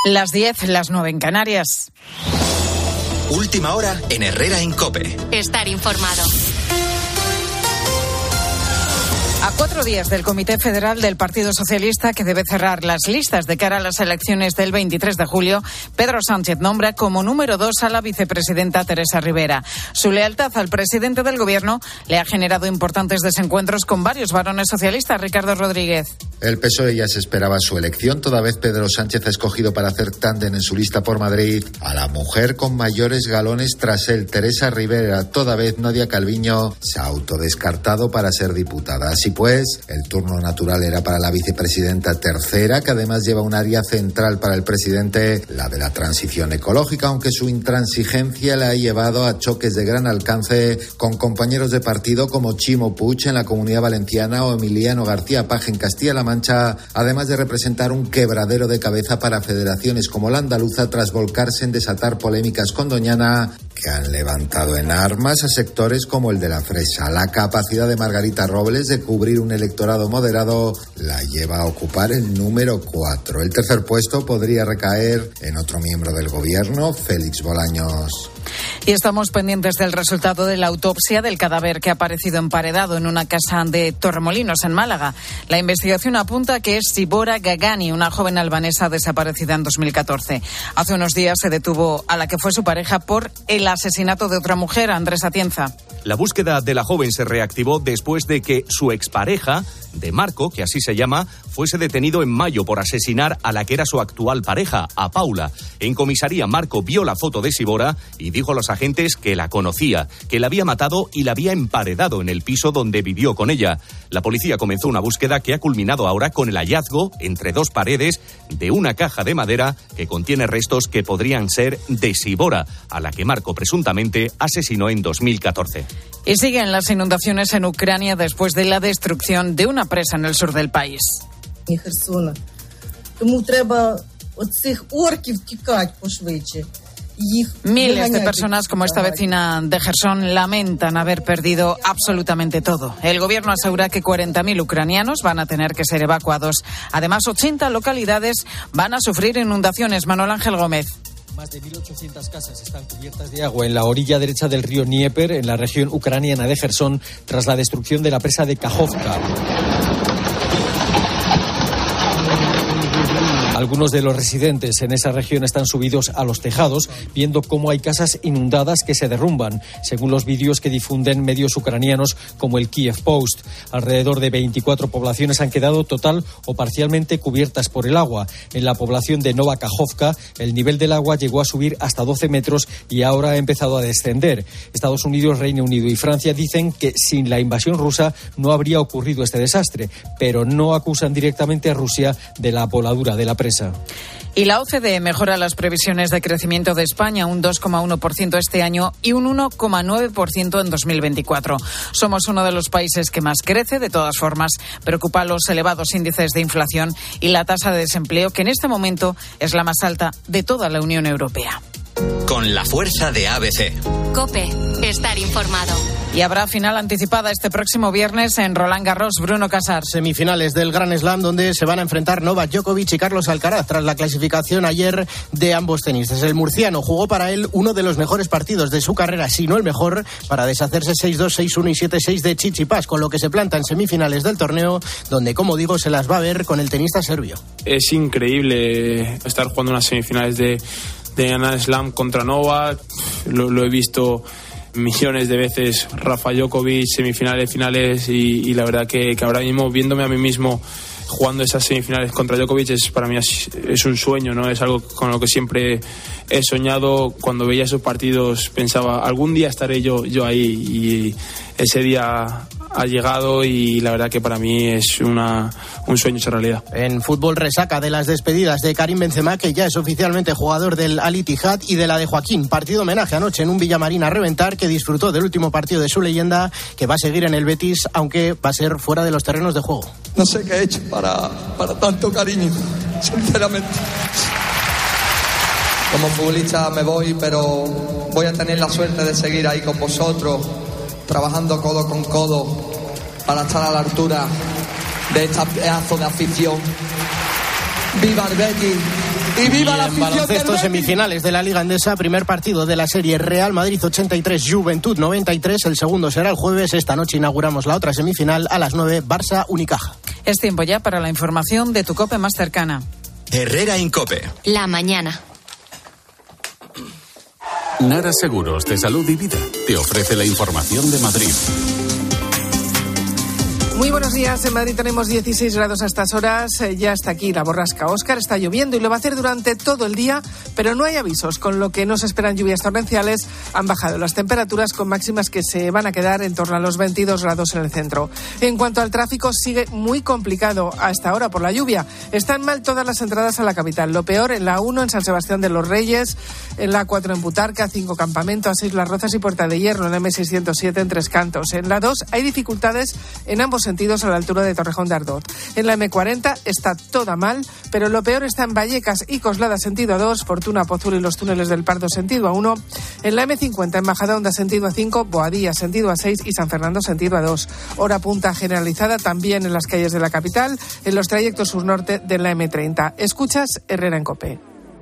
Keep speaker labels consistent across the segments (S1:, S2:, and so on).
S1: Las 10, las 9 en Canarias.
S2: Última hora en Herrera en COPE.
S3: Estar informado.
S1: A 4 días del Comité Federal del Partido Socialista, que debe cerrar las listas de cara a las elecciones del 23 de julio, Pedro Sánchez nombra como número 2 a la vicepresidenta Teresa Rivera. Su lealtad al presidente del Gobierno le ha generado importantes desencuentros con varios varones socialistas. Ricardo Rodríguez.
S4: El PSOE ya se esperaba su elección, toda vez Pedro Sánchez ha escogido para hacer tándem en su lista por Madrid a la mujer con mayores galones tras él, Teresa Rivera. Toda vez Nadia Calviño se ha autodescartado para ser diputada. Así pues, el turno natural era para la vicepresidenta tercera, que además lleva un área central para el presidente, la de la transición ecológica, aunque su intransigencia le ha llevado a choques de gran alcance con compañeros de partido como Chimo Puig en la Comunidad Valenciana o Emiliano García Paje en Castilla-La Mancha, además de representar un quebradero de cabeza para federaciones como la andaluza tras volcarse en desatar polémicas con Doñana que han levantado en armas a sectores como el de la fresa. La capacidad de Margarita Robles de cubrir un electorado moderado la lleva a ocupar el número 4. El tercer puesto podría recaer en otro miembro del gobierno, Félix Bolaños.
S1: Y estamos pendientes del resultado de la autopsia del cadáver que ha aparecido emparedado en una casa de Torremolinos, en Málaga. La investigación apunta que es Sibora Gagani, una joven albanesa desaparecida en 2014. Hace unos días se detuvo a la que fue su pareja por el asesinato de otra mujer, Andrés Atienza.
S5: La búsqueda de la joven se reactivó después de que su expareja, de Marco, que así se llama, fuese detenido en mayo por asesinar a la que era su actual pareja, a Paula. En comisaría, Marco vio la foto de Sibora y dijo a los agentes que la conocía, que la había matado y la había emparedado en el piso donde vivió con ella. La policía comenzó una búsqueda que ha culminado ahora con el hallazgo, entre dos paredes, de una caja de madera que contiene restos que podrían ser de Sibora, a la que Marco presuntamente asesinó en 2014.
S1: Y siguen las inundaciones en Ucrania después de la destrucción de una presa en el sur del país. Miles de personas, como esta vecina de Jersón, lamentan haber perdido absolutamente todo. El gobierno asegura que 40.000 ucranianos van a tener que ser evacuados. Además, 80 localidades van a sufrir inundaciones. Manuel Ángel Gómez.
S6: Más de 1.800 casas están cubiertas de agua en la orilla derecha del río Dnieper, en la región ucraniana de Jersón, tras la destrucción de la presa de Kajovka. Algunos de los residentes en esa región están subidos a los tejados, viendo cómo hay casas inundadas que se derrumban, según los vídeos que difunden medios ucranianos como el Kiev Post. Alrededor de 24 poblaciones han quedado total o parcialmente cubiertas por el agua. En la población de Nova Kajovka, el nivel del agua llegó a subir hasta 12 metros y ahora ha empezado a descender. Estados Unidos, Reino Unido y Francia dicen que sin la invasión rusa no habría ocurrido este desastre, pero no acusan directamente a Rusia de la voladura de la presa.
S1: Y la OCDE mejora las previsiones de crecimiento de España, un 2,1% este año y un 1,9% en 2024. Somos uno de los países que más crece. De todas formas, preocupa los elevados índices de inflación y la tasa de desempleo, que en este momento es la más alta de toda la Unión Europea.
S2: Con la fuerza de ABC.
S3: COPE, estar informado.
S1: Y habrá final anticipada este próximo viernes en Roland Garros. Bruno Casar.
S7: Semifinales del Grand Slam, donde se van a enfrentar Novak Djokovic y Carlos Alcaraz tras la clasificación ayer de ambos tenistas. El murciano jugó para él uno de los mejores partidos de su carrera, si no el mejor, para deshacerse 6-2, 6-1 y 7-6 de Tsitsipas, con lo que se planta en semifinales del torneo, donde, como digo, se las va a ver con el tenista serbio.
S8: Es increíble estar jugando unas semifinales de Grand Slam contra Novak. Lo he visto millones de veces, Rafa Djokovic, semifinales, finales, y la verdad que ahora mismo, viéndome a mí mismo jugando esas semifinales contra Djokovic, para mí es un sueño, ¿no? Es algo con lo que siempre he soñado. Cuando veía esos partidos pensaba, algún día estaré yo ahí, y ese día ha llegado, y la verdad que para mí es un sueño hecho realidad.
S7: En fútbol, resaca de las despedidas de Karim Benzema, que ya es oficialmente jugador del Al Ittihad, y de la de Joaquín. Partido homenaje anoche en un Villamarín a reventar, que disfrutó del último partido de su leyenda, que va a seguir en el Betis, aunque va a ser fuera de los terrenos de juego.
S9: No sé qué he hecho para tanto cariño, sinceramente. Como futbolista me voy, pero voy a tener la suerte de seguir ahí con vosotros, trabajando codo con codo para estar a la altura de esta pedazo de afición. ¡Viva el Betis!
S7: Y viva la afición. En baloncesto, semifinales de la Liga Endesa, primer partido de la serie Real Madrid 83, Juventud 93. El segundo será el jueves. Esta noche inauguramos la otra semifinal a las 9, Barça Unicaja.
S1: Es tiempo ya para la información de tu COPE más cercana.
S2: Herrera en COPE.
S3: La mañana.
S10: Nara Seguros de Salud y Vida te ofrece la información de Madrid.
S11: Muy buenos días. En Madrid tenemos 16 grados a estas horas. Ya está aquí la borrasca Óscar. Está lloviendo y lo va a hacer durante todo el día, pero no hay avisos, con lo que no se esperan lluvias torrenciales. Han bajado las temperaturas con máximas que se van a quedar en torno a los 22 grados en el centro. En cuanto al tráfico, sigue muy complicado hasta ahora por la lluvia. Están mal todas las entradas a la capital. Lo peor en la 1 en San Sebastián de los Reyes, en la 4 en Butarca, 5 Campamento, A6 Las Rozas y Puerta de Hierro, en la M607 en Tres Cantos. En la 2 hay dificultades en ambos sentidos a la altura de Torrejón de Ardoz. En la M40 está toda mal, pero lo peor está en Vallecas y Coslada sentido A2, Fortuna, Pozuelo y los túneles del Pardo sentido A1. En la M50 en Majadahonda sentido A5, Boadilla sentido A6 y San Fernando sentido A2. Hora punta generalizada también en las calles de la capital, en los trayectos sur-norte de la M30. Escuchas Herrera en COPE.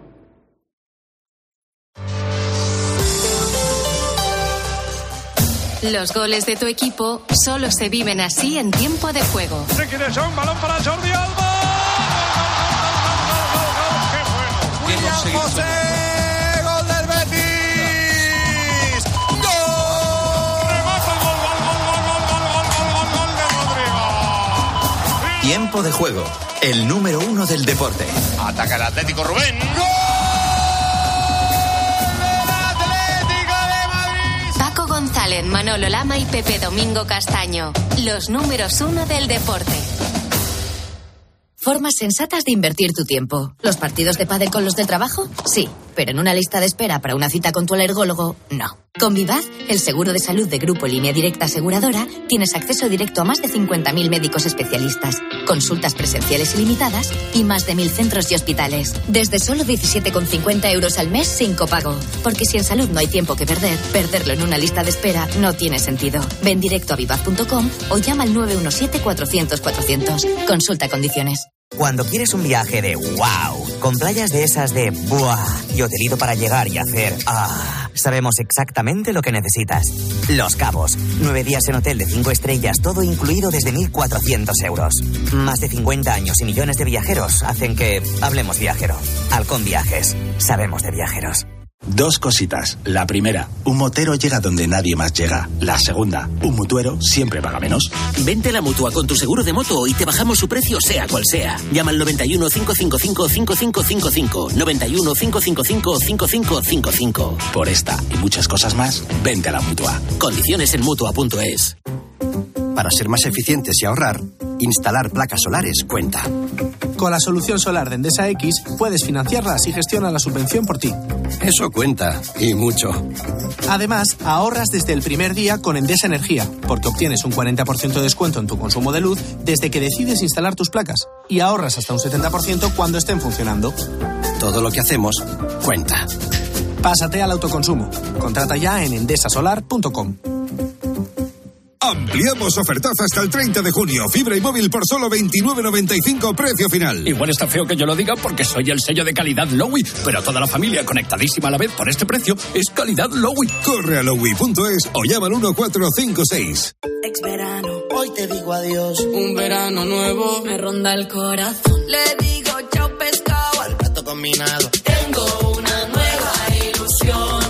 S3: Los goles de tu equipo solo se viven así en tiempo de juego.
S12: ¿De quiénes son? Balón para Jordi Alba. ¡Qué bueno! William José, gol del Betis. ¡Gol! Remata el gol de Rodrigo.
S2: Tiempo de juego. El número 1 del deporte.
S12: Ataca el Atlético, Rubén. ¡Gol!
S3: González, Manolo Lama y Pepe Domingo Castaño, los números 1 del deporte.
S13: Formas sensatas de invertir tu tiempo. ¿Los partidos de pádel con los del trabajo? Sí, pero en una lista de espera para una cita con tu alergólogo, no. Con Vivaz, el seguro de salud de Grupo Línea Directa Aseguradora, tienes acceso directo a más de 50.000 médicos especialistas, consultas presenciales ilimitadas y más de 1.000 centros y hospitales. Desde solo 17,50 euros al mes sin copago. Porque si en salud no hay tiempo que perder, perderlo en una lista de espera no tiene sentido. Ven directo a vivaz.com o llama al 917-400-400. Consulta condiciones.
S14: Cuando quieres un viaje de wow, con playas de esas de buah y hotelito para llegar y hacer sabemos exactamente lo que necesitas. Los Cabos, 9 días en hotel de 5 estrellas, todo incluido desde 1.400 euros. Más de 50 años y millones de viajeros hacen que hablemos viajero. Halcón Viajes, sabemos de viajeros.
S15: Dos cositas. La primera, un motero llega donde nadie más llega. La segunda, un mutuero siempre paga menos.
S16: Vente a la Mutua con tu seguro de moto y te bajamos su precio sea cual sea. Llama al 91 555 5555. 91 555 5555.
S15: Por esta y muchas cosas más, vente a la Mutua.
S16: Condiciones en Mutua.es.
S17: Para ser más eficientes y ahorrar, instalar placas solares cuenta.
S18: Con la solución solar de Endesa X puedes financiarlas y gestiona la subvención por ti.
S17: Eso cuenta, y mucho.
S18: Además, ahorras desde el primer día con Endesa Energía, porque obtienes un 40% de descuento en tu consumo de luz desde que decides instalar tus placas. Y ahorras hasta un 70% cuando estén funcionando.
S17: Todo lo que hacemos cuenta.
S18: Pásate al autoconsumo. Contrata ya en endesasolar.com.
S19: Ampliamos ofertaza hasta el 30 de junio. Fibra y móvil por solo 29,95 precio final.
S20: Igual está feo que yo lo diga porque soy el sello de calidad Lowy, pero toda la familia conectadísima a la vez por este precio es calidad Lowy.
S19: Corre a lowy.es o llama al 1456.
S21: Ex verano, hoy te digo adiós. Un verano nuevo me ronda el corazón. Le digo chao pescado al plato combinado. Tengo una nueva ilusión.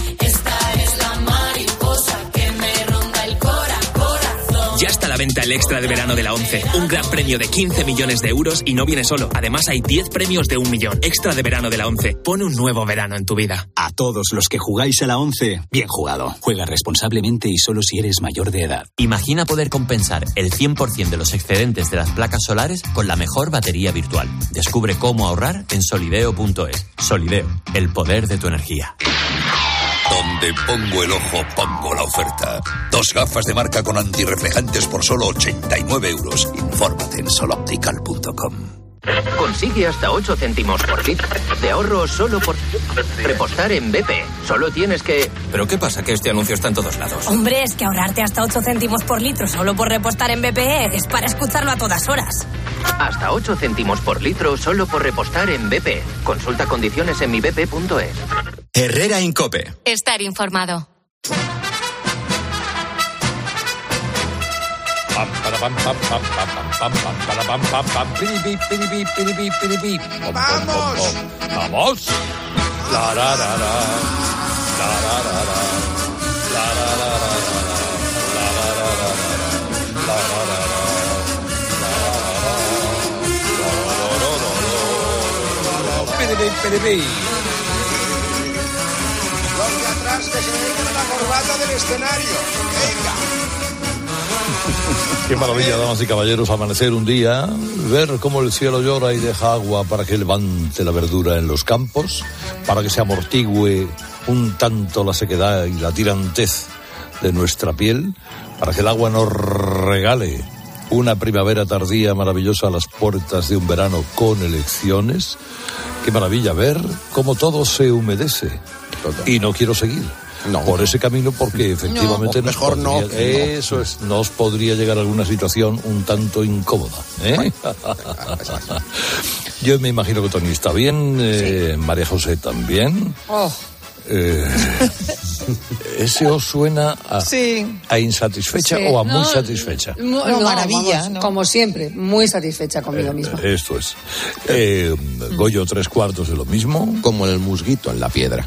S22: Ya está a la venta el extra de verano de la 11. Un gran premio de 15 millones de euros y no viene solo. Además hay 10 premios de 1 millón. Extra de verano de la 11. Pon un nuevo verano en tu vida.
S23: A todos los que jugáis a la 11, bien jugado. Juega responsablemente y solo si eres mayor de edad.
S24: Imagina poder compensar el 100% de los excedentes de las placas solares con la mejor batería virtual. Descubre cómo ahorrar en solideo.es. Solideo, el poder de tu energía.
S25: Donde pongo el ojo, pongo la oferta. 2 gafas de marca con antirreflejantes por solo 89 euros. Infórmate en soloptical.com.
S4: Consigue hasta 8 céntimos por litro de ahorro solo por repostar en BP. Solo tienes que...
S5: ¿Pero qué pasa? Que este anuncio está en todos lados.
S6: Hombre, es que ahorrarte hasta 8 céntimos por litro solo por repostar en BP es para escucharlo a todas horas.
S4: Hasta 8 céntimos por litro solo por repostar en BP. Consulta condiciones en mibp.es.
S2: Herrera Incope.
S3: Estar informado.
S12: ¡Vamos!
S8: ¡Vamos! La ra ra ra. La ra ra ra. La ra ra ra. La ra ra ra. La ra ra ra. Piripi.
S12: Los de atrás que se dedican a la corbata del escenario. Venga.
S8: Qué maravilla, damas y caballeros, amanecer un día, ver cómo el cielo llora y deja agua para que levante la verdura en los campos, para que se amortigüe un tanto la sequedad y la tirantez de nuestra piel, para que el agua nos regale una primavera tardía maravillosa a las puertas de un verano con elecciones. Qué maravilla ver cómo todo se humedece. Y no quiero seguir por ese camino porque efectivamente nos podría llegar a alguna situación un tanto incómoda, ¿eh? Yo me imagino que Tony está bien, sí. María José también. ¿Ese os suena a insatisfecha o a muy satisfecha?
S9: No, maravilla, vamos, como siempre, muy satisfecha conmigo misma.
S8: Esto es. Goyo, 3/4 de lo mismo.
S26: Como el musguito en la piedra.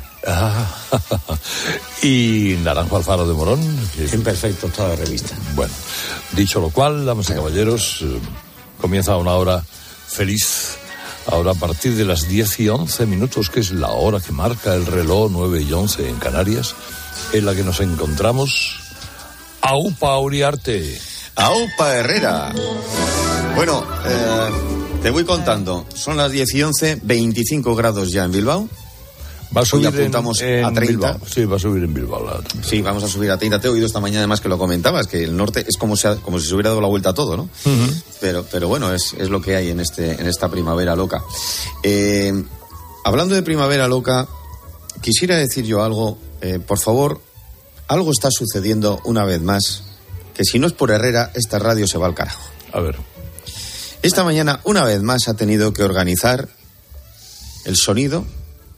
S8: Y Naranjo Alfaro de Morón.
S26: Imperfecto, toda revista.
S8: Bueno, dicho lo cual, damas y caballeros, comienza una hora feliz. Ahora a partir de las 10:11, que es la hora que marca el reloj, 9:11 en Canarias, en la que nos encontramos. ¡Aupa Uriarte!
S26: ¡Aupa Herrera! Bueno, te voy contando. Son las 10:11, 25 grados ya en Bilbao.
S8: Va a subir
S26: apuntamos
S8: en
S26: a 30.
S8: Bilbao. Sí, va a subir en Bilbao.
S26: Sí, vamos a subir a 30. Te he oído esta mañana además que lo comentabas, que el norte es como si se hubiera dado la vuelta a todo, ¿no? Uh-huh. Pero bueno, es lo que hay en esta primavera loca. Hablando de primavera loca, quisiera decir yo algo. Por favor, algo está sucediendo una vez más, que si no es por Herrera, esta radio se va al carajo.
S8: A ver.
S26: Esta mañana, una vez más, ha tenido que organizar el sonido.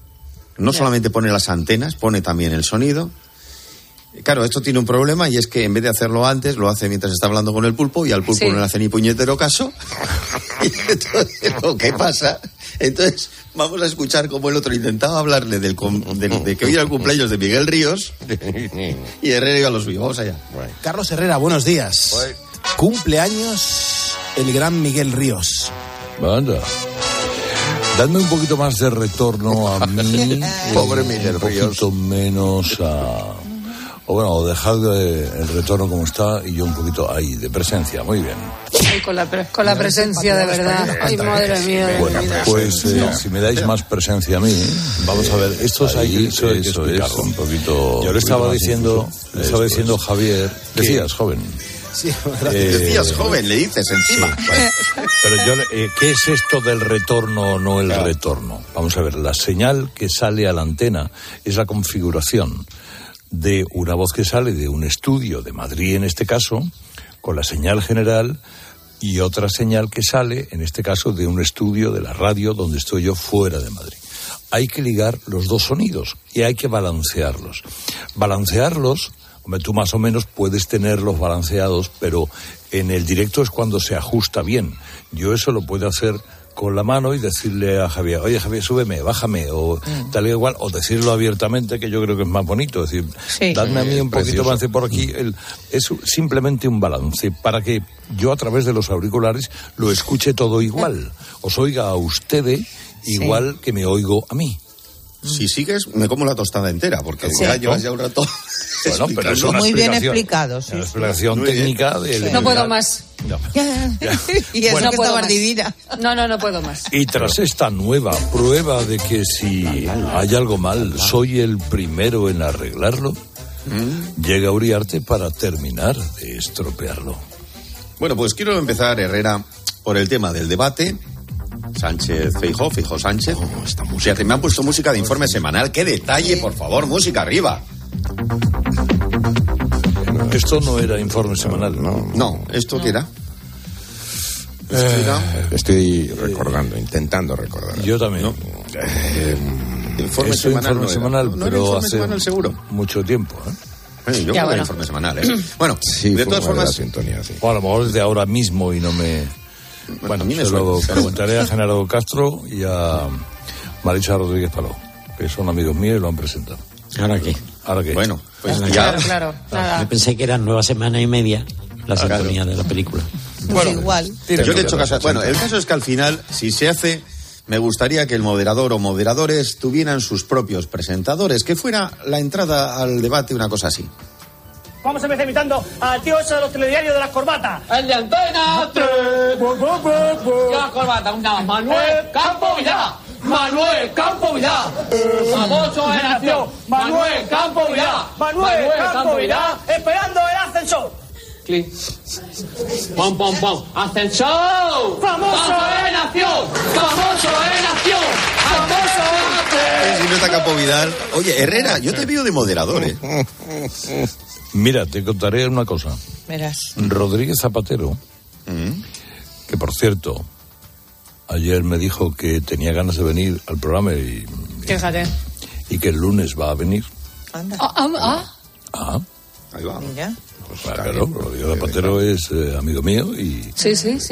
S26: No solamente pone las antenas, pone también el sonido. Claro, esto tiene un problema y es que en vez de hacerlo antes, lo hace mientras está hablando con el pulpo y al pulpo no le hace ni puñetero caso. Y entonces, lo que pasa, entonces vamos a escuchar cómo el otro intentaba hablarle de que hoy era el cumpleaños de Miguel Ríos y Herrera iba a los vivos. Vamos allá.
S18: Carlos Herrera, buenos días. Cumpleaños el gran Miguel Ríos.
S8: Anda. Dadme un poquito más de retorno a mí.
S26: Pobre Miguel Ríos.
S8: Un poquito menos a... O bueno, dejad el retorno como está y yo un poquito ahí, de presencia. Muy bien.
S9: Ay, con la presencia, de verdad. Ay, madre mía.
S8: Bueno, pues si me dais más presencia a mí, vamos a ver. Esto es ahí, eso es un poquito... Yo le estaba diciendo Javier... Decías, joven...
S26: Sí, decías joven, le dices encima.
S8: Sí, bueno. Pero ¿qué es esto del retorno o no el retorno? Vamos a ver, la señal que sale a la antena es la configuración de una voz que sale de un estudio de Madrid, en este caso, con la señal general, y otra señal que sale, en este caso, de un estudio de la radio donde estoy yo fuera de Madrid. Hay que ligar los dos sonidos y hay que balancearlos. Hombre, tú más o menos puedes tenerlos balanceados, pero en el directo es cuando se ajusta bien. Yo eso lo puedo hacer con la mano y decirle a Javier, oye Javier, súbeme, bájame, o tal y igual, o decirlo abiertamente, que yo creo que es más bonito, es decir, dadme a mí un poquito de balance por aquí. Es simplemente un balance para que yo a través de los auriculares lo escuche todo igual, os oiga a ustedes igual que me oigo a mí.
S26: Si sigues, me como la tostada entera, porque ya llevas ya un rato.
S8: Bueno, pero es una
S9: muy bien explicado.
S8: Una explicación técnica.
S9: No puedo más.
S8: No.
S9: Y eso no que estaba divina. No puedo más.
S8: Y tras esta nueva prueba de que si hay algo mal, soy el primero en arreglarlo, llega Uriarte para terminar de estropearlo.
S26: Bueno, pues quiero empezar, Herrera, por el tema del debate Sánchez Feijóo, Feijóo Sánchez. Fíjate, me han puesto música de informe semanal. ¡Qué detalle, por favor! ¡Música arriba!
S8: Esto no era informe semanal.
S26: No, ¿esto qué era?
S1: Estoy recordando, intentando recordar.
S8: Yo también.
S26: ¿No? Informe
S8: semanal, pero hace
S26: semanal seguro.
S8: Mucho tiempo.
S26: Yo creo que informe semanal. Bueno,
S1: sí,
S26: de todas formas...
S1: sintonía, sí.
S8: O a lo mejor es de ahora mismo y no me... Bueno, se lo preguntaré a Genaro Castro y a Maritza Rodríguez Paló, que son amigos míos y lo han presentado.
S7: ¿Ahora qué?
S26: Bueno, pues
S9: Claro, nada.
S7: Yo pensé que eran nueva semana y media la sintonía de la película.
S9: Bueno, igual.
S26: Yo le he hecho caso. Bueno, el caso es que al final, si se hace, me gustaría que el moderador o moderadores tuvieran sus propios presentadores, que fuera la entrada al debate una cosa así.
S10: Vamos a empezar imitando al tío ese de los telediarios de las corbatas. El de Antena 3. La corbata, una Manuel Campo Villar. Manuel Campo Villar. Famoso en acción. Manuel Campo Villar. Manuel Campo Villar. Esperando el ascensor. Clic. Pom, pom, pom. ¡Ascensor! ¡Famoso en acción! ¡Famoso en acción! ¡Famoso en acción!
S26: Si no está Campo Vidal. Oye, Herrera, yo te veo de moderador,
S8: Mira, te contaré una cosa.
S9: Verás.
S8: Rodríguez Zapatero, que por cierto, ayer me dijo que tenía ganas de venir al programa y que el lunes va a venir.
S9: Anda.
S26: Ahí va.
S9: Ya.
S26: Pues
S8: claro, Rodríguez Zapatero es amigo mío y...
S9: Sí.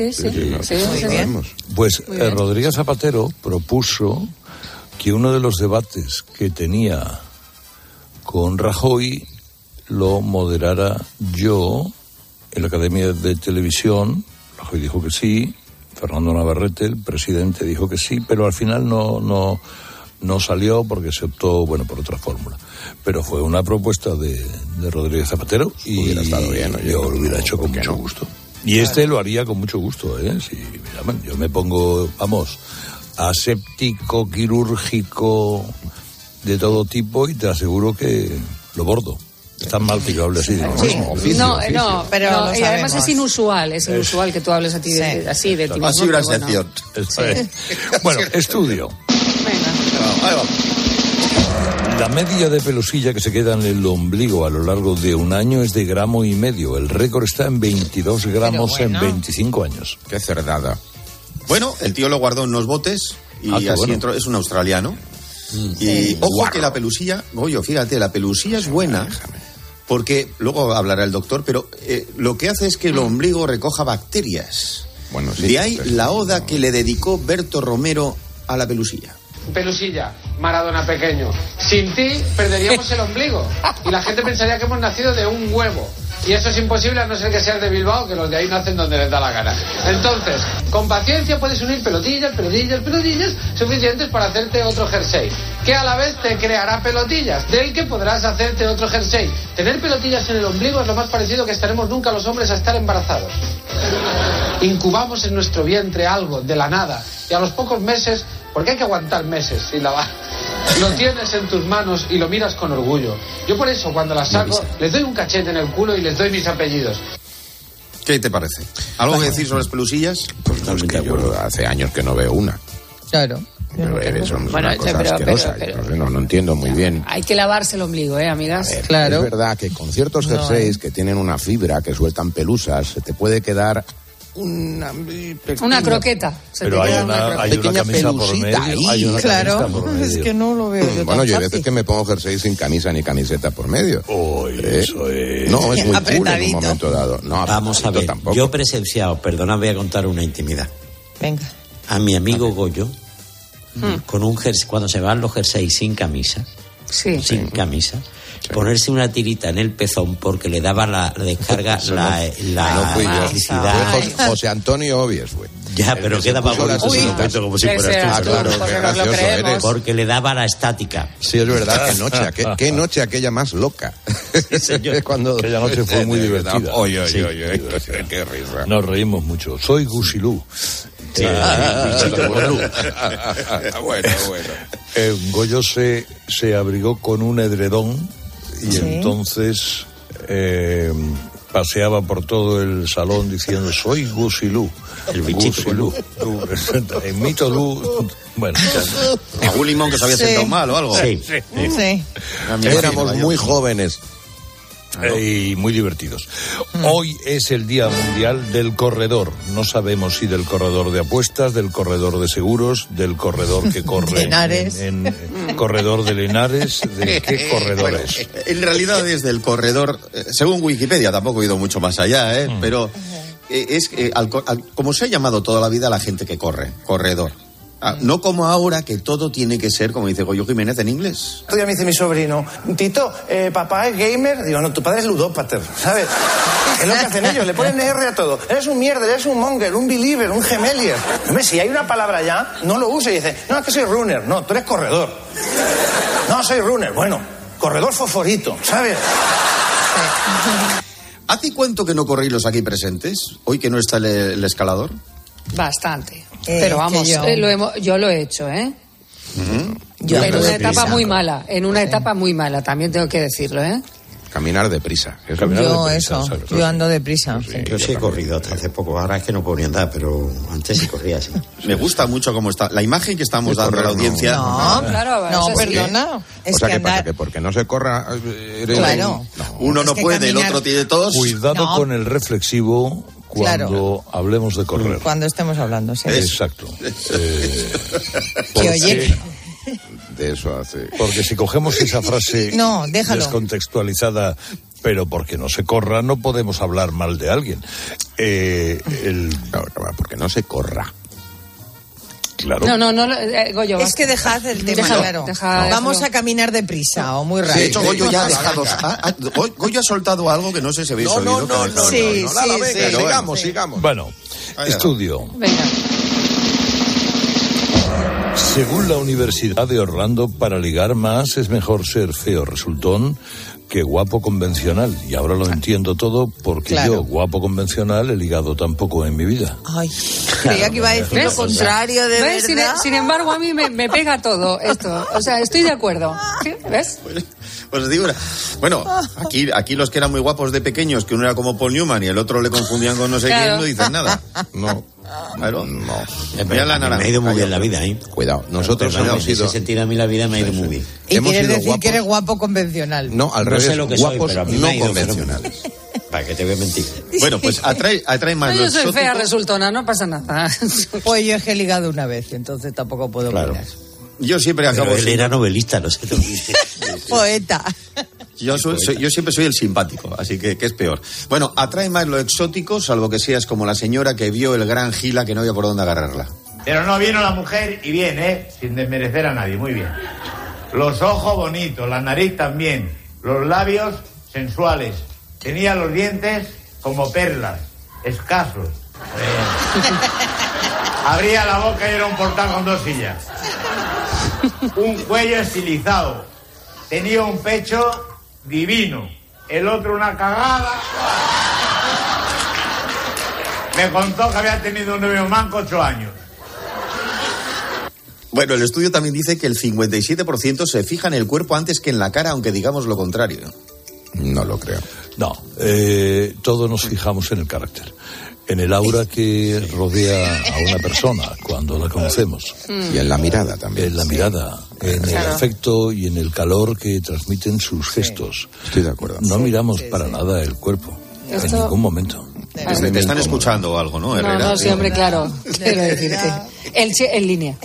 S8: Pues Rodríguez Zapatero propuso que uno de los debates que tenía con Rajoy lo moderara yo en la Academia de Televisión. Rajoy dijo que sí, Fernando Navarrete, el presidente, dijo que sí, pero al final no salió porque se optó, por otra fórmula. Pero fue una propuesta de Rodríguez Zapatero y
S1: hubiera estado bien,
S8: yo lo hubiera hecho con mucho gusto. Y lo haría con mucho gusto, Si me llaman, yo me pongo, aséptico, quirúrgico, de todo tipo y te aseguro que lo bordo. Es tan mal que yo hable así.
S9: No, pero y además es inusual que tú hables así de ti mismo.
S26: Así una excepción.
S8: Bueno, estudio.
S9: Venga.
S26: Ahí va.
S8: La media de pelusilla que se queda en el ombligo a lo largo de un año es de 1,5 gramos. El récord está en 22 gramos en 25 años.
S1: Qué cerdada.
S26: Bueno, el tío lo guardó en unos botes y así entró. Es un australiano. Y ojo que la pelusilla, Goyo, fíjate, la pelusilla es buena porque, luego hablará el doctor, pero lo que hace es que el ombligo recoja bacterias.
S1: Bueno, sí,
S26: de ahí la oda que le dedicó Berto Romero a la pelusilla.
S10: Pelusilla, Maradona pequeño. Sin ti perderíamos el ombligo y la gente pensaría que hemos nacido de un huevo. Y eso es imposible a no ser que seas de Bilbao, que los de ahí nacen donde les da la gana. Entonces, con paciencia puedes unir pelotillas suficientes para hacerte otro jersey, que a la vez te creará pelotillas, del que podrás hacerte otro jersey. Tener pelotillas en el ombligo es lo más parecido que estaremos nunca los hombres a estar embarazados. Incubamos en nuestro vientre algo de la nada y a los pocos meses, porque hay que aguantar meses sin lavar, lo tienes en tus manos y lo miras con orgullo. Yo por eso cuando las saco les doy un cachete en el culo y les doy mis apellidos.
S26: ¿Qué te parece? ¿Algo que decir sobre las pelusillas?
S1: Pues no, es que yo hace años que no veo una.
S9: Claro.
S1: Pero eso es una cosa asquerosa. No entiendo muy bien.
S9: Hay que lavarse el ombligo, amigas.
S1: Claro. Es verdad que con ciertos jerseys que tienen una fibra, que sueltan pelusas, se te puede quedar
S9: una croqueta.
S8: Pero hay una camisa por medio.
S9: Hay una camisa por medio. Es que no lo veo yo.
S1: Bueno, yo hay veces que me pongo jersey sin camisa ni camiseta por medio.
S8: Eso es.
S1: No, es muy cool en un momento dado. No,
S7: vamos a ver, tampoco. Yo he presenciado, perdona, voy a contar una intimidad.
S9: Venga.
S7: A mi amigo Goyo, con un jersey, cuando se van los jerseys sin camisa, sin camisa, ponerse una tirita en el pezón porque le daba la descarga, la electricidad.
S1: Fue José Antonio Obies, güey.
S7: Ya, pero quedaba bonito como si fueras tú.
S1: Claro, qué gracioso eres.
S7: Porque le daba la estática.
S1: Sí, es verdad, qué noche aquella más loca.
S7: Sí, señor.
S8: Aquella noche fue muy divertida.
S1: Oye, qué risa.
S8: Nos reímos mucho. Soy Gusilú.
S1: Bueno.
S8: Goyo se abrigó con un edredón y entonces paseaba por todo el salón diciendo: soy Gusilú.
S7: El bichito
S8: Gusilú. En Mito Lu. Bueno,
S26: algún limón que se había sentado mal o algo.
S7: Sí.
S1: Éramos muy jóvenes.
S8: Y muy divertidos. Hoy es el Día Mundial del Corredor. No sabemos si del corredor de apuestas, del corredor de seguros, del corredor que corre en corredor de Linares. ¿De qué corredor es?
S26: En realidad es del corredor, según Wikipedia, tampoco he ido mucho más allá, pero es como se ha llamado toda la vida a la gente que corre, corredor. No como ahora, que todo tiene que ser, como dice Goyo Jiménez en inglés.
S11: Otro día me dice mi sobrino: Tito, papá es gamer. Digo, no, tu padre es ludópater, ¿sabes? Es lo que hacen ellos, le ponen R a todo. Eres un mierda, eres un monger, un believer, un gemelier. Hombre, si hay una palabra ya, no lo use. Y dice: no, es que soy runner. No, tú eres corredor. No, soy runner. Bueno, corredor fosforito, ¿sabes?
S26: ¿Hace cuánto que no corréis los aquí presentes? Hoy que no está el escalador.
S9: Bastante. Pero vamos, yo lo he hecho, ¿eh?
S26: Yo
S9: en una etapa muy mala, también tengo que decirlo, ¿eh?
S1: Caminar deprisa.
S13: Yo ando deprisa.
S7: Sí. Yo sí he corrido hasta hace poco, ahora es que no puedo ni andar, pero antes sí corría así.
S26: Me gusta mucho cómo está, la imagen que estamos dando a la audiencia.
S13: Perdona.
S1: Es que pasa que porque no se corra...
S13: Claro.
S26: Uno no puede, el otro tiene tos.
S8: Cuidado con el reflexivo cuando hablemos de correr.
S13: Cuando estemos hablando, sí.
S8: Exacto.
S13: Que oye...
S1: De eso hace...
S8: Porque si cogemos esa frase descontextualizada, pero porque no se corra, no podemos hablar mal de alguien.
S1: Porque no se corra.
S8: Claro.
S9: No, Goyo.
S13: Es que dejad el tema claro. Vamos a caminar deprisa o muy rápido.
S26: De hecho, Goyo ya ha dejado... Goyo ha soltado algo que no sé si habéis oído.
S1: No. Sigamos.
S8: Bueno, estudio.
S9: Venga.
S8: Según la Universidad de Orlando, para ligar más es mejor ser feo resultón que guapo convencional. Y ahora lo entiendo todo porque yo, guapo convencional, he ligado tampoco en mi vida.
S13: Ay, creía que iba a decir lo contrario, de verdad.
S9: Sin embargo, a mí me pega todo esto. O sea, estoy de acuerdo. ¿Sí? ¿Ves?
S26: Pues digo, bueno, aquí los que eran muy guapos de pequeños, que uno era como Paul Newman y el otro le confundían con no sé quién, no dicen nada.
S1: No.
S26: Claro.
S1: No.
S7: Me ha ido muy bien la vida, ¿eh?
S1: Cuidado, nosotros hemos sido...
S7: En ese sentido, a mí la vida me ha ido muy bien.
S13: Y quieres decir guapos, que eres guapo convencional.
S1: No, al revés, guapos no convencionales.
S7: ¿Para qué te voy a mentir?
S26: Bueno, pues atrae más.
S9: Yo soy fea resultona, no pasa nada.
S13: Pues yo he ligado una vez, entonces tampoco puedo opinar.
S26: Yo siempre acabo...
S7: Pero él era novelista, no sé qué
S13: Poeta.
S26: Yo siempre soy el simpático, así que es peor. Bueno, atrae más lo exótico, salvo que seas como la señora que vio el gran Gila que no había por dónde agarrarla.
S14: Pero no vino la mujer y bien, sin desmerecer a nadie, muy bien. Los ojos bonitos, la nariz también, los labios sensuales. Tenía los dientes como perlas, escasos. Abría la boca y era un portal con 2 sillas. Un cuello estilizado. Tenía un pecho divino. El otro una cagada. Me contó que había tenido un novio manco 8 años.
S26: Bueno, el estudio también dice que el 57% se fija en el cuerpo antes que en la cara, aunque digamos lo contrario.
S1: No lo creo.
S8: No, todos nos fijamos en el carácter, en el aura que rodea a una persona cuando la conocemos.
S1: Y en la mirada también.
S8: En la mirada, en el afecto y en el calor que transmiten sus gestos.
S1: Estoy de acuerdo.
S8: No miramos para nada el cuerpo, en ningún momento.
S26: Te están escuchando o algo, ¿no, Herrera?
S9: No, siempre, claro. Quiero decirte. En línea.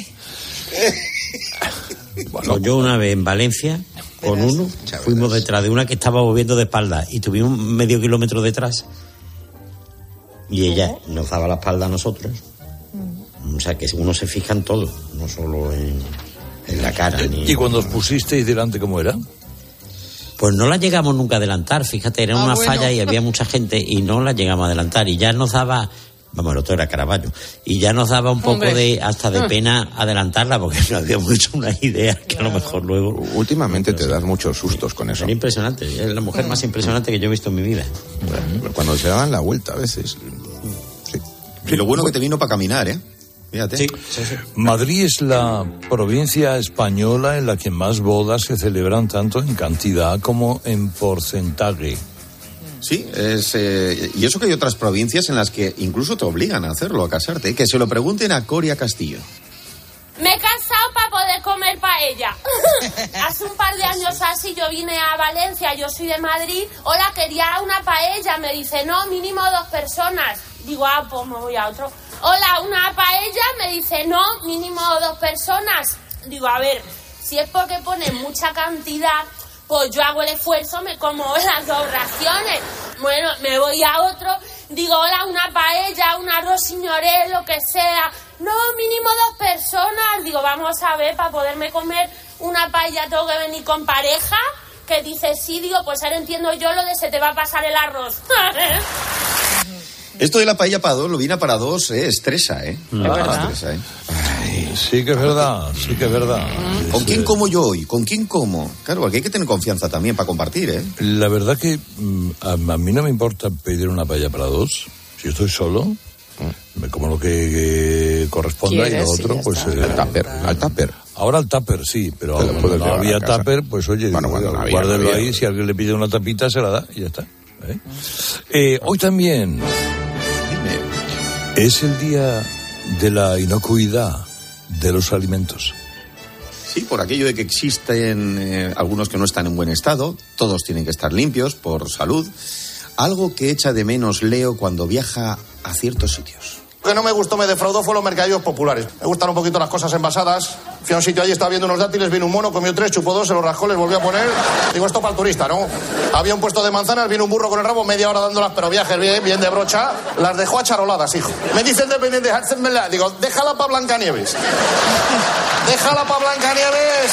S7: Bueno, yo una vez en Valencia, con uno, fuimos detrás de una que estaba moviendo de espalda y tuvimos medio kilómetro detrás. Y ella nos daba la espalda a nosotros. O sea, que uno se fija en todo, no solo en la cara.
S8: ¿Y cuando os pusisteis delante, cómo era?
S7: Pues no la llegamos nunca a adelantar, fíjate, era una falla y había mucha gente y no la llegamos a adelantar. Y ya nos daba... Vamos, el otro era Caravaggio. Y ya nos daba un poco de pena adelantarla porque nos habíamos hecho una idea que a lo mejor luego...
S1: Últimamente te das muchos sustos con eso.
S7: Es impresionante. Es la mujer más impresionante que yo he visto en mi vida.
S1: Cuando se dan la vuelta a veces.
S26: Sí. Y lo bueno que te vino para caminar, ¿eh? Fíjate.
S7: Sí.
S8: Madrid es la provincia española en la que más bodas se celebran tanto en cantidad como en porcentaje.
S26: Sí, y eso que hay otras provincias en las que incluso te obligan a hacerlo, a casarte. Que se lo pregunten a Coria Castillo.
S15: Me he casado para poder comer paella. Hace un par de años así yo vine a Valencia, yo soy de Madrid. Hola, quería una paella. Me dice, no, mínimo 2 personas. Digo, pues me voy a otro. Hola, una paella. Me dice, no, mínimo 2 personas. Digo, a ver, si es porque ponen mucha cantidad, pues yo hago el esfuerzo, me como las 2 raciones. Bueno, me voy a otro, digo, hola, una paella, un arroz señoré, lo que sea. No, mínimo 2 personas. Digo, vamos a ver, para poderme comer una paella tengo que venir con pareja. Que dice, sí, digo, pues ahora entiendo yo lo de se te va a pasar el arroz.
S26: Esto de la paella para 2, lo vino para 2, estresa, Estresa,
S8: Ay, sí que es verdad, sí que es verdad.
S26: ¿Con quién como yo hoy? ¿Con quién como? Claro, aquí hay que tener confianza también para compartir,
S8: La verdad que a mí no me importa pedir una paella para 2. Si estoy solo, me como lo que corresponda y lo otro, pues...
S1: al tupper.
S8: Ahora al tupper, sí, pero cuando no había tupper, pues oye, guárdelo ahí, si alguien le pide una tapita, se la da y ya está. Hoy también es el día de la inocuidad de los alimentos.
S26: Sí, por aquello de que existen algunos que no están en buen estado, todos tienen que estar limpios por salud. Algo que echa de menos Leo cuando viaja a ciertos sitios.
S11: Lo que no me gustó, me defraudó, fue los mercadillos populares. Me gustan un poquito las cosas envasadas. Fui a un sitio allí, estaba viendo unos dátiles, vino un mono, comió 3, chupó 2, se los rascó, les volvió a poner. Digo, esto para el turista, ¿no? Había un puesto de manzanas, vino un burro con el rabo, media hora dándolas, pero viajes bien de brocha. Las dejó acharoladas, hijo. Me dice el dependiente, digo, déjala para Blancanieves. Déjala para Blancanieves.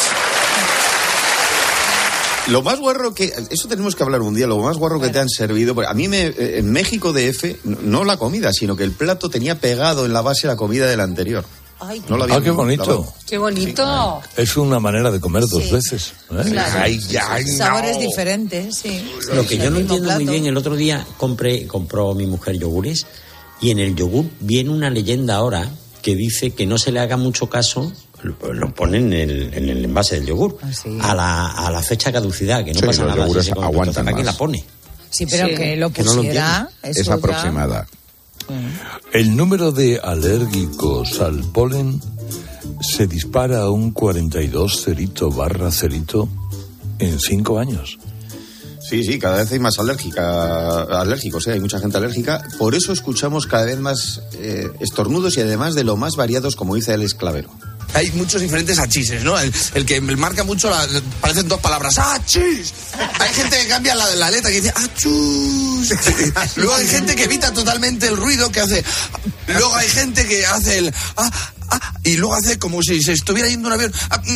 S26: Lo más guarro que... Eso tenemos que hablar un día. Lo más guarro que te han servido... A mí en México DF, no la comida, sino que el plato tenía pegado en la base la comida del anterior.
S13: Ay,
S26: no la había
S8: qué bonito.
S9: Qué bonito.
S8: Sí. Es una manera de comer 2 veces.
S13: Claro. Sabores diferentes, sí.
S7: Lo que yo no entiendo muy bien, el otro día compró mi mujer yogures y en el yogur viene una leyenda ahora que dice que no se le haga mucho caso... Lo ponen en el envase del yogur a la fecha caducidad, que no pasa nada.
S1: Los yogures aguantan más.
S7: ¿Para qué la pone?
S13: Sí, pero que lo pusiera...
S1: Es aproximada.
S8: El número de alérgicos al polen se dispara a un 42,0 en 5 años.
S26: Sí, cada vez hay más alérgicos, hay mucha gente alérgica. Por eso escuchamos cada vez más estornudos y además de lo más variados, como dice Alex Clavero.
S16: Hay muchos diferentes achises, ¿no? El que marca mucho, parecen 2 palabras, ¡achis! Hay gente que cambia la letra, que dice ¡achus! Luego hay gente que evita totalmente el ruido, que hace... Luego hay gente que hace el... y luego hace como si se estuviera yendo un avión.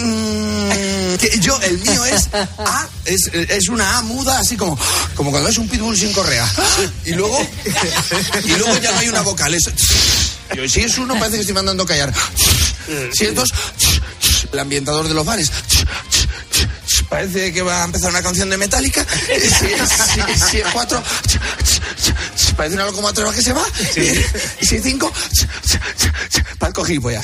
S16: El mío es es una A muda, así como cuando es un pitbull sin correa. Y luego ya no hay una vocal. Si es uno, parece que estoy mandando callar. Si es 2, el ambientador de los bares. Parece que va a empezar una canción de Metallica. Si es 4, parece una locomotora que se va. Y si es 5, palco gilipollas.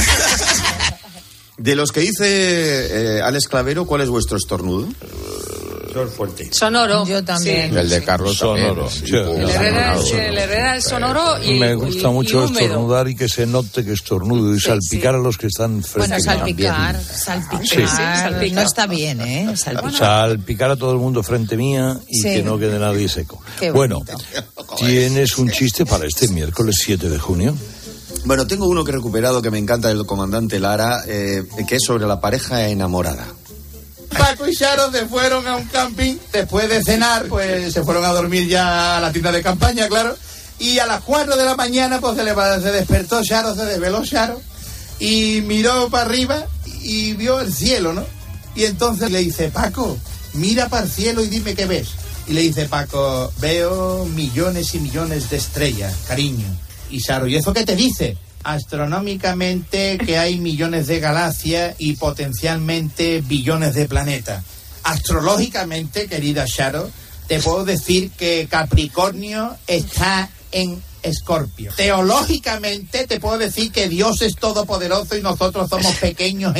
S26: De los que dice Alex Clavero, ¿cuál es vuestro estornudo?
S7: Fuerte.
S9: Sonoro.
S13: Yo también.
S1: Sí. El de Carlos
S8: sonoro.
S1: También.
S9: El Herrera es sonoro y
S8: me gusta mucho estornudar y que se note que estornudo y salpicar a los que están frente.
S13: Bueno, salpicar. No está bien, ¿eh?
S8: Salpicar a todo el mundo frente mía y que no quede nadie seco. Bueno, ¿tienes un chiste para este miércoles 7 de junio?
S26: Bueno, tengo uno que he recuperado que me encanta del comandante Lara, que es sobre la pareja enamorada.
S11: Paco y Charo se fueron a un camping. Después de cenar, pues se fueron a dormir ya a la tienda de campaña, claro. Y a las 4 de la mañana, pues se despertó Charo, se desveló Charo. Y miró para arriba y vio el cielo, ¿no? Y entonces le dice, Paco, mira para el cielo y dime qué ves. Y le dice Paco, veo millones y millones de estrellas, cariño. Y Charo, ¿y eso qué te dice? Astronómicamente que hay millones de galaxias y potencialmente billones de planetas. Astrológicamente, querida Charo, te puedo decir que Capricornio está en Escorpio. Teológicamente te puedo decir que Dios es todopoderoso y nosotros somos pequeños e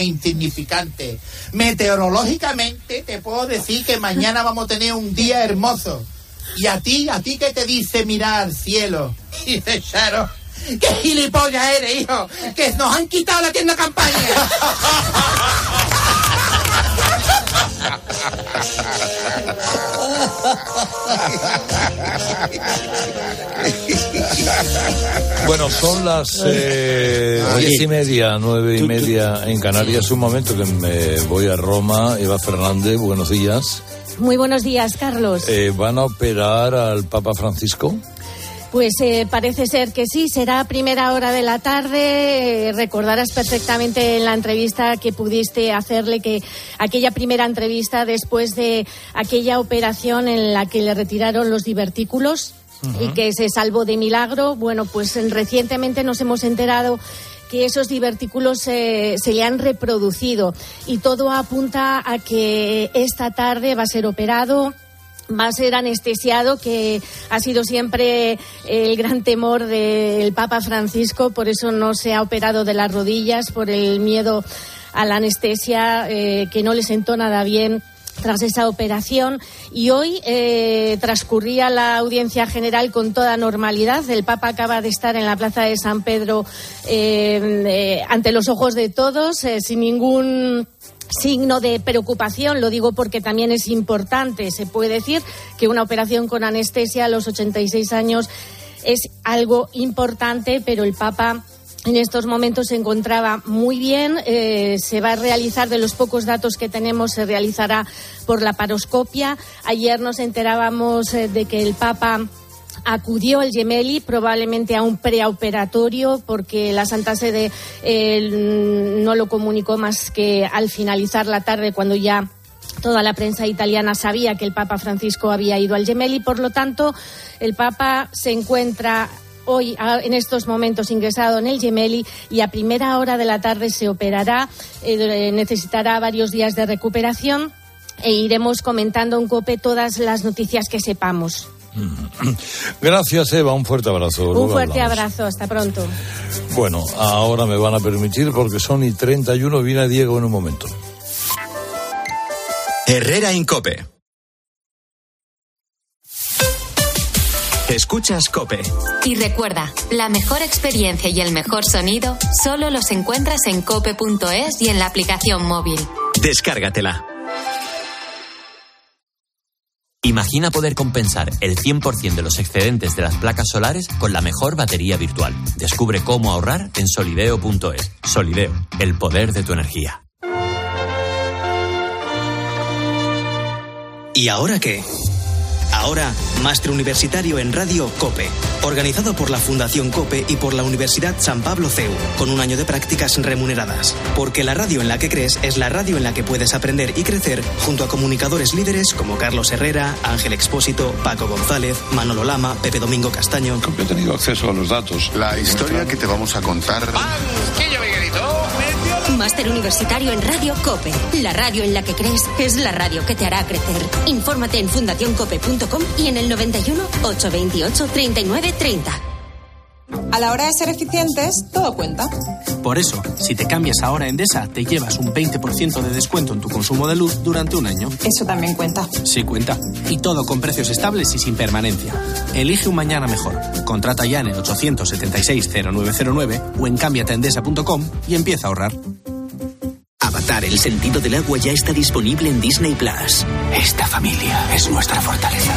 S11: insignificantes. Meteorológicamente te puedo decir que mañana vamos a tener un día hermoso. ¿Y a ti qué te dice mirar al cielo? Y dice Charo, ¡qué gilipollas eres, hijo! ¡Que nos han quitado la tienda campaña!
S8: Bueno, son las 10:30, 9:30 en Canarias. Un momento que me voy a Roma. Eva Fernández, buenos días.
S17: Muy buenos días, Carlos.
S8: ¿Van a operar al Papa Francisco?
S17: Pues parece ser que sí, será a primera hora de la tarde. Recordarás perfectamente en la entrevista que pudiste hacerle, que aquella primera entrevista después de aquella operación en la que le retiraron los divertículos y que se salvó de milagro. Bueno, pues recientemente nos hemos enterado que esos divertículos se le han reproducido y todo apunta a que esta tarde va a ser operado. Va a ser anestesiado, que ha sido siempre el gran temor del Papa Francisco, por eso no se ha operado de las rodillas, por el miedo a la anestesia, que no le sentó nada bien tras esa operación. Y hoy transcurría la audiencia general con toda normalidad. El Papa acaba de estar en la plaza de San Pedro ante los ojos de todos, sin ningún signo de preocupación. Lo digo porque también es importante. Se puede decir que una operación con anestesia a los 86 años es algo importante, pero el Papa en estos momentos se encontraba muy bien. Se va a realizar, de los pocos datos que tenemos, se realizará por laparoscopia. Ayer nos enterábamos de que el Papa acudió al Gemelli, probablemente a un preoperatorio, porque la Santa Sede no lo comunicó más que al finalizar la tarde, cuando ya toda la prensa italiana sabía que el Papa Francisco había ido al Gemelli. Por lo tanto, el Papa se encuentra hoy, en estos momentos, ingresado en el Gemelli, y a primera hora de la tarde se operará. Necesitará varios días de recuperación e iremos comentando en COPE todas las noticias que sepamos.
S8: Gracias, Eva, un fuerte abrazo.
S17: Un fuerte abrazo, hasta pronto.
S8: Bueno, ahora me van a permitir, porque son 31, viene Diego en un momento.
S2: Herrera en COPE. Escuchas COPE.
S3: Y recuerda, la mejor experiencia y el mejor sonido solo los encuentras en cope.es y en la aplicación móvil.
S2: Descárgatela.
S24: Imagina poder compensar el 100% de los excedentes de las placas solares con la mejor batería virtual. Descubre cómo ahorrar en solideo.es. Solideo, el poder de tu energía.
S19: ¿Y ahora qué? Ahora, Máster Universitario en Radio COPE, organizado por la Fundación COPE y por la Universidad San Pablo CEU, con un año de prácticas remuneradas. Porque la radio en la que crees es la radio en la que puedes aprender y crecer junto a comunicadores líderes como Carlos Herrera, Ángel Expósito, Paco González, Manolo Lama, Pepe Domingo Castaño.
S20: Yo he tenido acceso a los datos.
S21: La historia que te vamos a contar.
S12: ¡Banquillo, Miguelito!
S22: Máster Universitario en Radio COPE. La radio en la que crees es la radio que te hará crecer. Infórmate en fundacioncope.com y en el 91 828 39 30.
S13: A la hora de ser eficientes, todo cuenta.
S18: Por eso, si te cambias ahora a Endesa, te llevas un 20% de descuento en tu consumo de luz durante un año.
S13: Eso también cuenta.
S18: Sí cuenta. Y todo con precios estables y sin permanencia. Elige un mañana mejor. Contrata ya en el 876-0909 o en cambiateendesa.com y empieza a ahorrar.
S23: Avatar, el sentido del agua, ya está disponible en Disney Plus. Esta familia es nuestra fortaleza.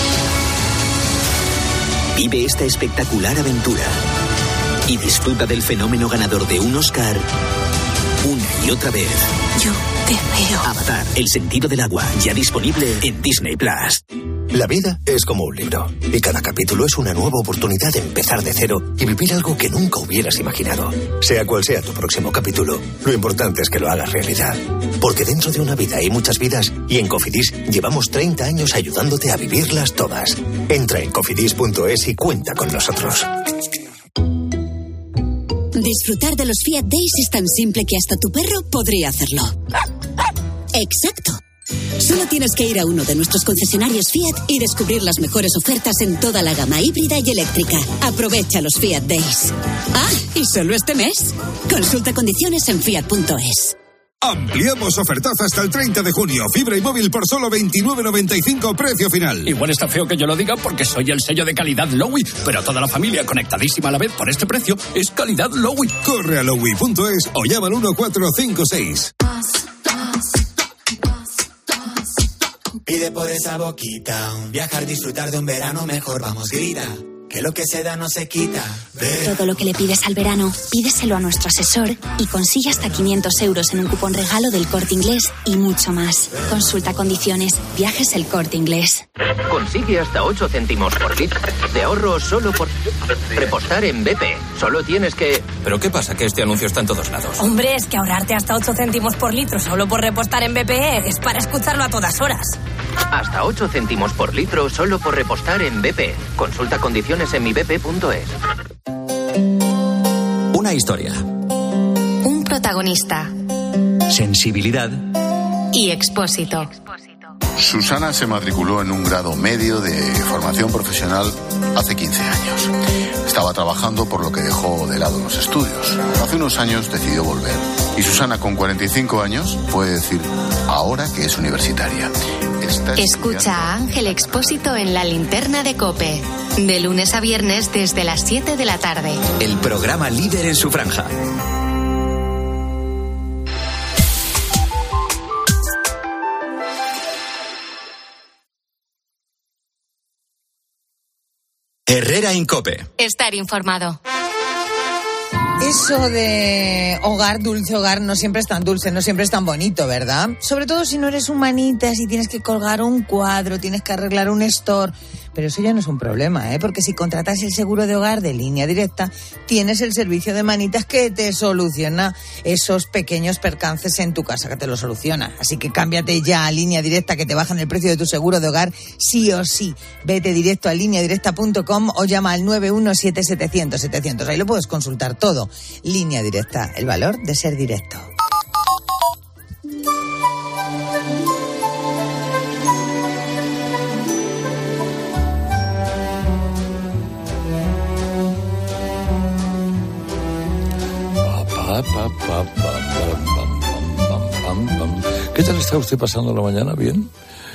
S23: Vive esta espectacular aventura y disfruta del fenómeno ganador de un Oscar una y otra vez.
S22: Yo te veo.
S23: Avatar, el sentido del agua, ya disponible en Disney Plus.
S27: La vida es como un libro, y cada capítulo es una nueva oportunidad de empezar de cero y vivir algo que nunca hubieras imaginado. Sea cual sea tu próximo capítulo, lo importante es que lo hagas realidad. Porque dentro de una vida hay muchas vidas, y en Cofidis llevamos 30 años ayudándote a vivirlas todas. Entra en cofidis.es y cuenta con nosotros.
S22: Disfrutar de los Fiat Days es tan simple que hasta tu perro podría hacerlo. Exacto. Solo tienes que ir a uno de nuestros concesionarios Fiat y descubrir las mejores ofertas en toda la gama híbrida y eléctrica. Aprovecha los Fiat Days. Ah, y solo este mes. Consulta condiciones en fiat.es.
S4: Ampliamos ofertaza hasta el 30 de junio. Fibra y móvil por solo 29,95 precio final.
S5: Igual está feo que yo lo diga porque soy el sello de calidad Lowy, pero toda la familia conectadísima a la vez por este precio es calidad Lowy.
S4: Corre a lowy.es o llama al 1456.
S6: Pide por esa boquita, viajar, disfrutar de un verano mejor, vamos, grita. Que lo que se da no se quita.
S10: Todo lo que le pides al verano, pídeselo a nuestro asesor y consigue hasta 500 euros en un cupón regalo del Corte Inglés y mucho más. Consulta condiciones. Viajes El Corte Inglés.
S14: Consigue hasta 8 céntimos por litro de ahorro solo por repostar en BP. Solo tienes que...
S15: ¿Pero qué pasa? Que este anuncio está en todos lados.
S25: Hombre, es que ahorrarte hasta 8 céntimos por litro solo por repostar en BP es para escucharlo a todas horas.
S14: Hasta 8 céntimos por litro solo por repostar en BP. Consulta condiciones en mibp.es.
S2: Una historia.
S3: Un protagonista.
S2: Sensibilidad.
S3: Y Expósito.
S21: Susana se matriculó en un grado medio de formación profesional hace 15 años. Estaba trabajando, por lo que dejó de lado los estudios. Hace unos años decidió volver. Y Susana, con 45 años, puede decir ahora que es universitaria.
S3: Escucha a Ángel Expósito en La Linterna de COPE. De lunes a viernes desde las 7 de la tarde.
S2: El programa líder en su franja. Herrera en COPE.
S3: Estar informado.
S13: Eso de hogar, dulce hogar, no siempre es tan dulce, no siempre es tan bonito, ¿verdad? Sobre todo si no eres humanita, si tienes que colgar un cuadro, tienes que arreglar un store. Pero eso ya no es un problema, porque si contratas el seguro de hogar de Línea Directa, tienes el servicio de manitas que te soluciona esos pequeños percances en tu casa, que te lo soluciona. Así que cámbiate ya a Línea Directa, que te bajan el precio de tu seguro de hogar sí o sí. Vete directo a lineadirecta.com o llama al 917-700-700. Ahí lo puedes consultar todo. Línea Directa, el valor de ser directo.
S8: ¿Qué tal está usted pasando la mañana? ¿Bien?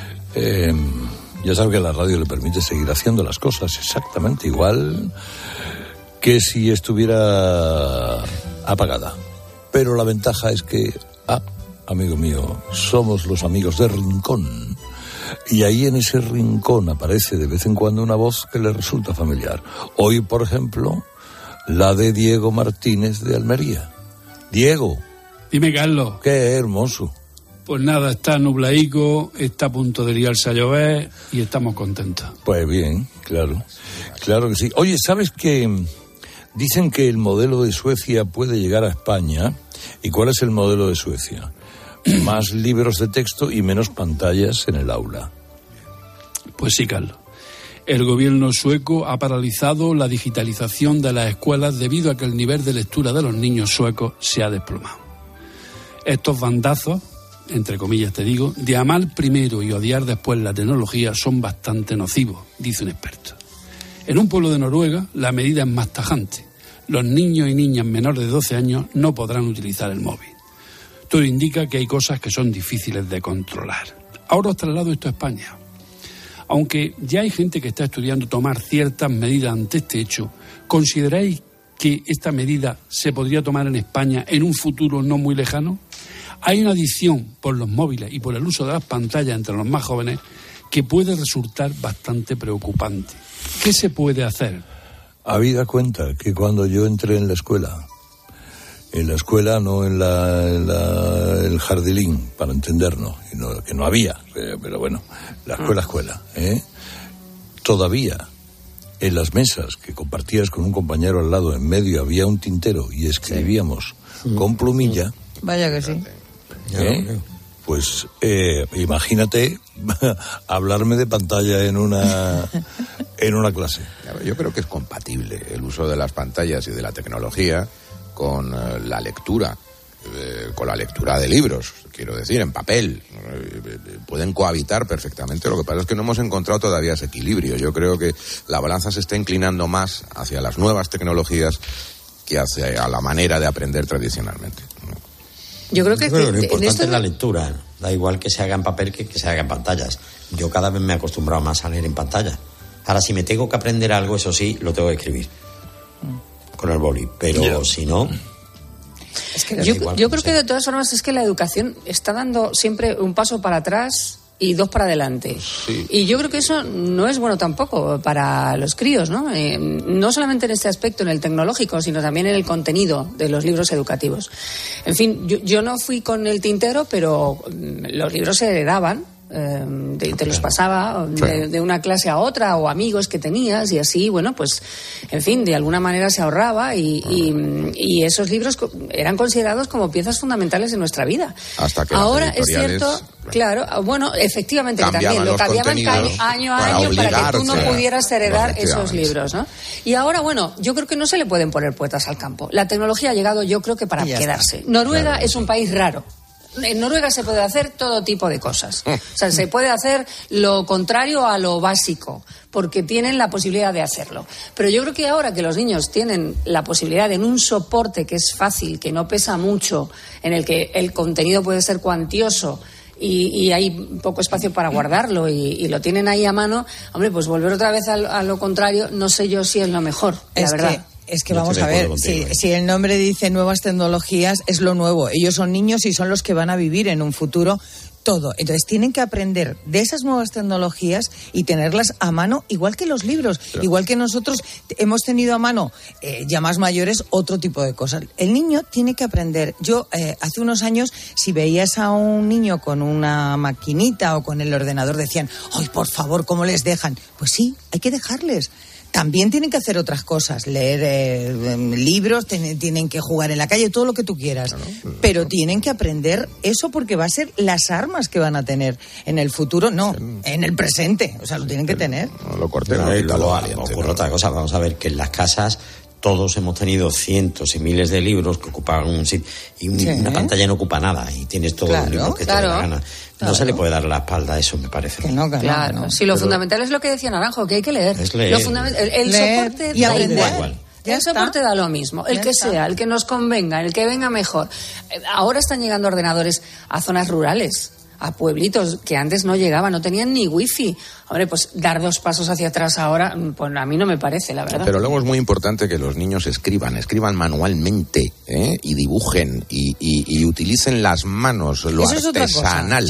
S8: Ya sabe que la radio le permite seguir haciendo las cosas exactamente igual que si estuviera apagada. Pero la ventaja es que, amigo mío, somos los amigos de Rincón. Y ahí en ese rincón aparece de vez en cuando una voz que le resulta familiar. Hoy, por ejemplo, la de Diego Martínez de Almería. Diego.
S28: Dime, Carlos.
S8: Qué hermoso.
S28: Pues nada, está nublaico, está a punto de liarse a llover y estamos contentos.
S8: Pues bien, claro. Claro que sí. Oye, ¿sabes que dicen que el modelo de Suecia puede llegar a España? ¿Y cuál es el modelo de Suecia? Más libros de texto y menos pantallas en el aula.
S28: Pues sí, Carlos. El gobierno sueco ha paralizado la digitalización de las escuelas debido a que el nivel de lectura de los niños suecos se ha desplomado. Estos bandazos, entre comillas te digo, de amar primero y odiar después la tecnología son bastante nocivos, dice un experto. En un pueblo de Noruega, la medida es más tajante. Los niños y niñas menores de 12 años no podrán utilizar el móvil. Todo indica que hay cosas que son difíciles de controlar. Ahora os traslado esto a España. Aunque ya hay gente que está estudiando tomar ciertas medidas ante este hecho, ¿consideráis que esta medida se podría tomar en España en un futuro no muy lejano? Hay una adicción por los móviles y por el uso de las pantallas entre los más jóvenes que puede resultar bastante preocupante. ¿Qué se puede hacer?
S8: Habida cuenta que cuando yo entré en la escuela no en el jardilín, para entendernos, que no había, pero bueno, la escuela, todavía en las mesas que compartías con un compañero al lado, en medio había un tintero y escribíamos con plumilla.
S13: Vaya que sí.
S8: Pues imagínate hablarme de pantalla en una clase.
S1: Yo creo que es compatible el uso de las pantallas y de la tecnología con la lectura, de libros, quiero decir, en papel. Pueden cohabitar perfectamente. Lo que pasa es que no hemos encontrado todavía ese equilibrio. Yo creo que la balanza se está inclinando más hacia las nuevas tecnologías que hacia la manera de aprender tradicionalmente.
S7: Yo creo que
S9: lo importante
S7: esto
S9: es la lectura. Da igual que se haga en papel que se haga en pantallas. Yo cada vez me he acostumbrado más a leer en pantalla. Ahora, si me tengo que aprender algo, eso sí, lo tengo que escribir con el boli. Pero si no...
S7: Es que yo creo que de todas formas es que la educación está dando siempre un paso para atrás y dos para adelante. Sí. Y yo creo que eso no es bueno tampoco para los críos, ¿no? No solamente en este aspecto, en el tecnológico, sino también en el contenido de los libros educativos. En fin, yo no fui con el tintero, pero los libros se heredaban. Te los pasaba de una clase a otra, o amigos que tenías, y así, bueno, pues en fin, de alguna manera se ahorraba y esos libros eran considerados como piezas fundamentales de nuestra vida.
S1: Hasta que
S7: ahora es cierto, claro, bueno, efectivamente que también lo cambiaban año a año para que tú no pudieras heredar esos libros, ¿no? Y ahora, bueno, yo creo que no se le pueden poner puertas al campo. La tecnología ha llegado, yo creo que para quedarse. Noruega es un país raro. En Noruega se puede hacer todo tipo de cosas. O sea, se puede hacer lo contrario a lo básico, porque tienen la posibilidad de hacerlo. Pero yo creo que ahora que los niños tienen la posibilidad en un soporte que es fácil, que no pesa mucho, en el que el contenido puede ser cuantioso y hay poco espacio para guardarlo y lo tienen ahí a mano, hombre, pues volver otra vez a lo contrario, no sé yo si es lo mejor, la verdad.
S13: Es que vamos a ver, si el nombre dice nuevas tecnologías, es lo nuevo. Ellos son niños y son los que van a vivir en un futuro todo. Entonces tienen que aprender de esas nuevas tecnologías y tenerlas a mano, igual que los libros, igual que nosotros hemos tenido a mano, ya más mayores, otro tipo de cosas. El niño tiene que aprender. Yo, hace unos años, si veías a un niño con una maquinita o con el ordenador, decían, ¡ay, por favor, cómo les dejan! Pues sí, hay que dejarles. También tienen que hacer otras cosas, leer libros, tienen que jugar en la calle, todo lo que tú quieras. Pero tienen que aprender eso porque va a ser las armas que van a tener en el futuro, no, en el presente. O sea, lo tienen que tener.
S1: Lo corté,
S9: ocurre otra cosa. Vamos a ver que en las casas todos hemos tenido cientos y miles de libros que ocupan un sitio y una pantalla no ocupa nada y tienes todos los libros que te da la gana. No se le puede dar la espalda a eso, me parece.
S7: Claro. Sí, lo fundamental es lo que decía Naranjo, que hay que leer.
S9: Es leer.
S7: El soporte
S13: y aprender.
S7: Igual. El soporte da lo mismo, el que sea, el que nos convenga, el que venga mejor. Ahora están llegando ordenadores a zonas rurales, a pueblitos que antes no llegaban, no tenían ni wifi. Hombre, pues dar dos pasos hacia atrás ahora, pues a mí no me parece, la verdad.
S1: Pero luego es muy importante que los niños escriban manualmente, y dibujen y utilicen las manos, lo artesanal.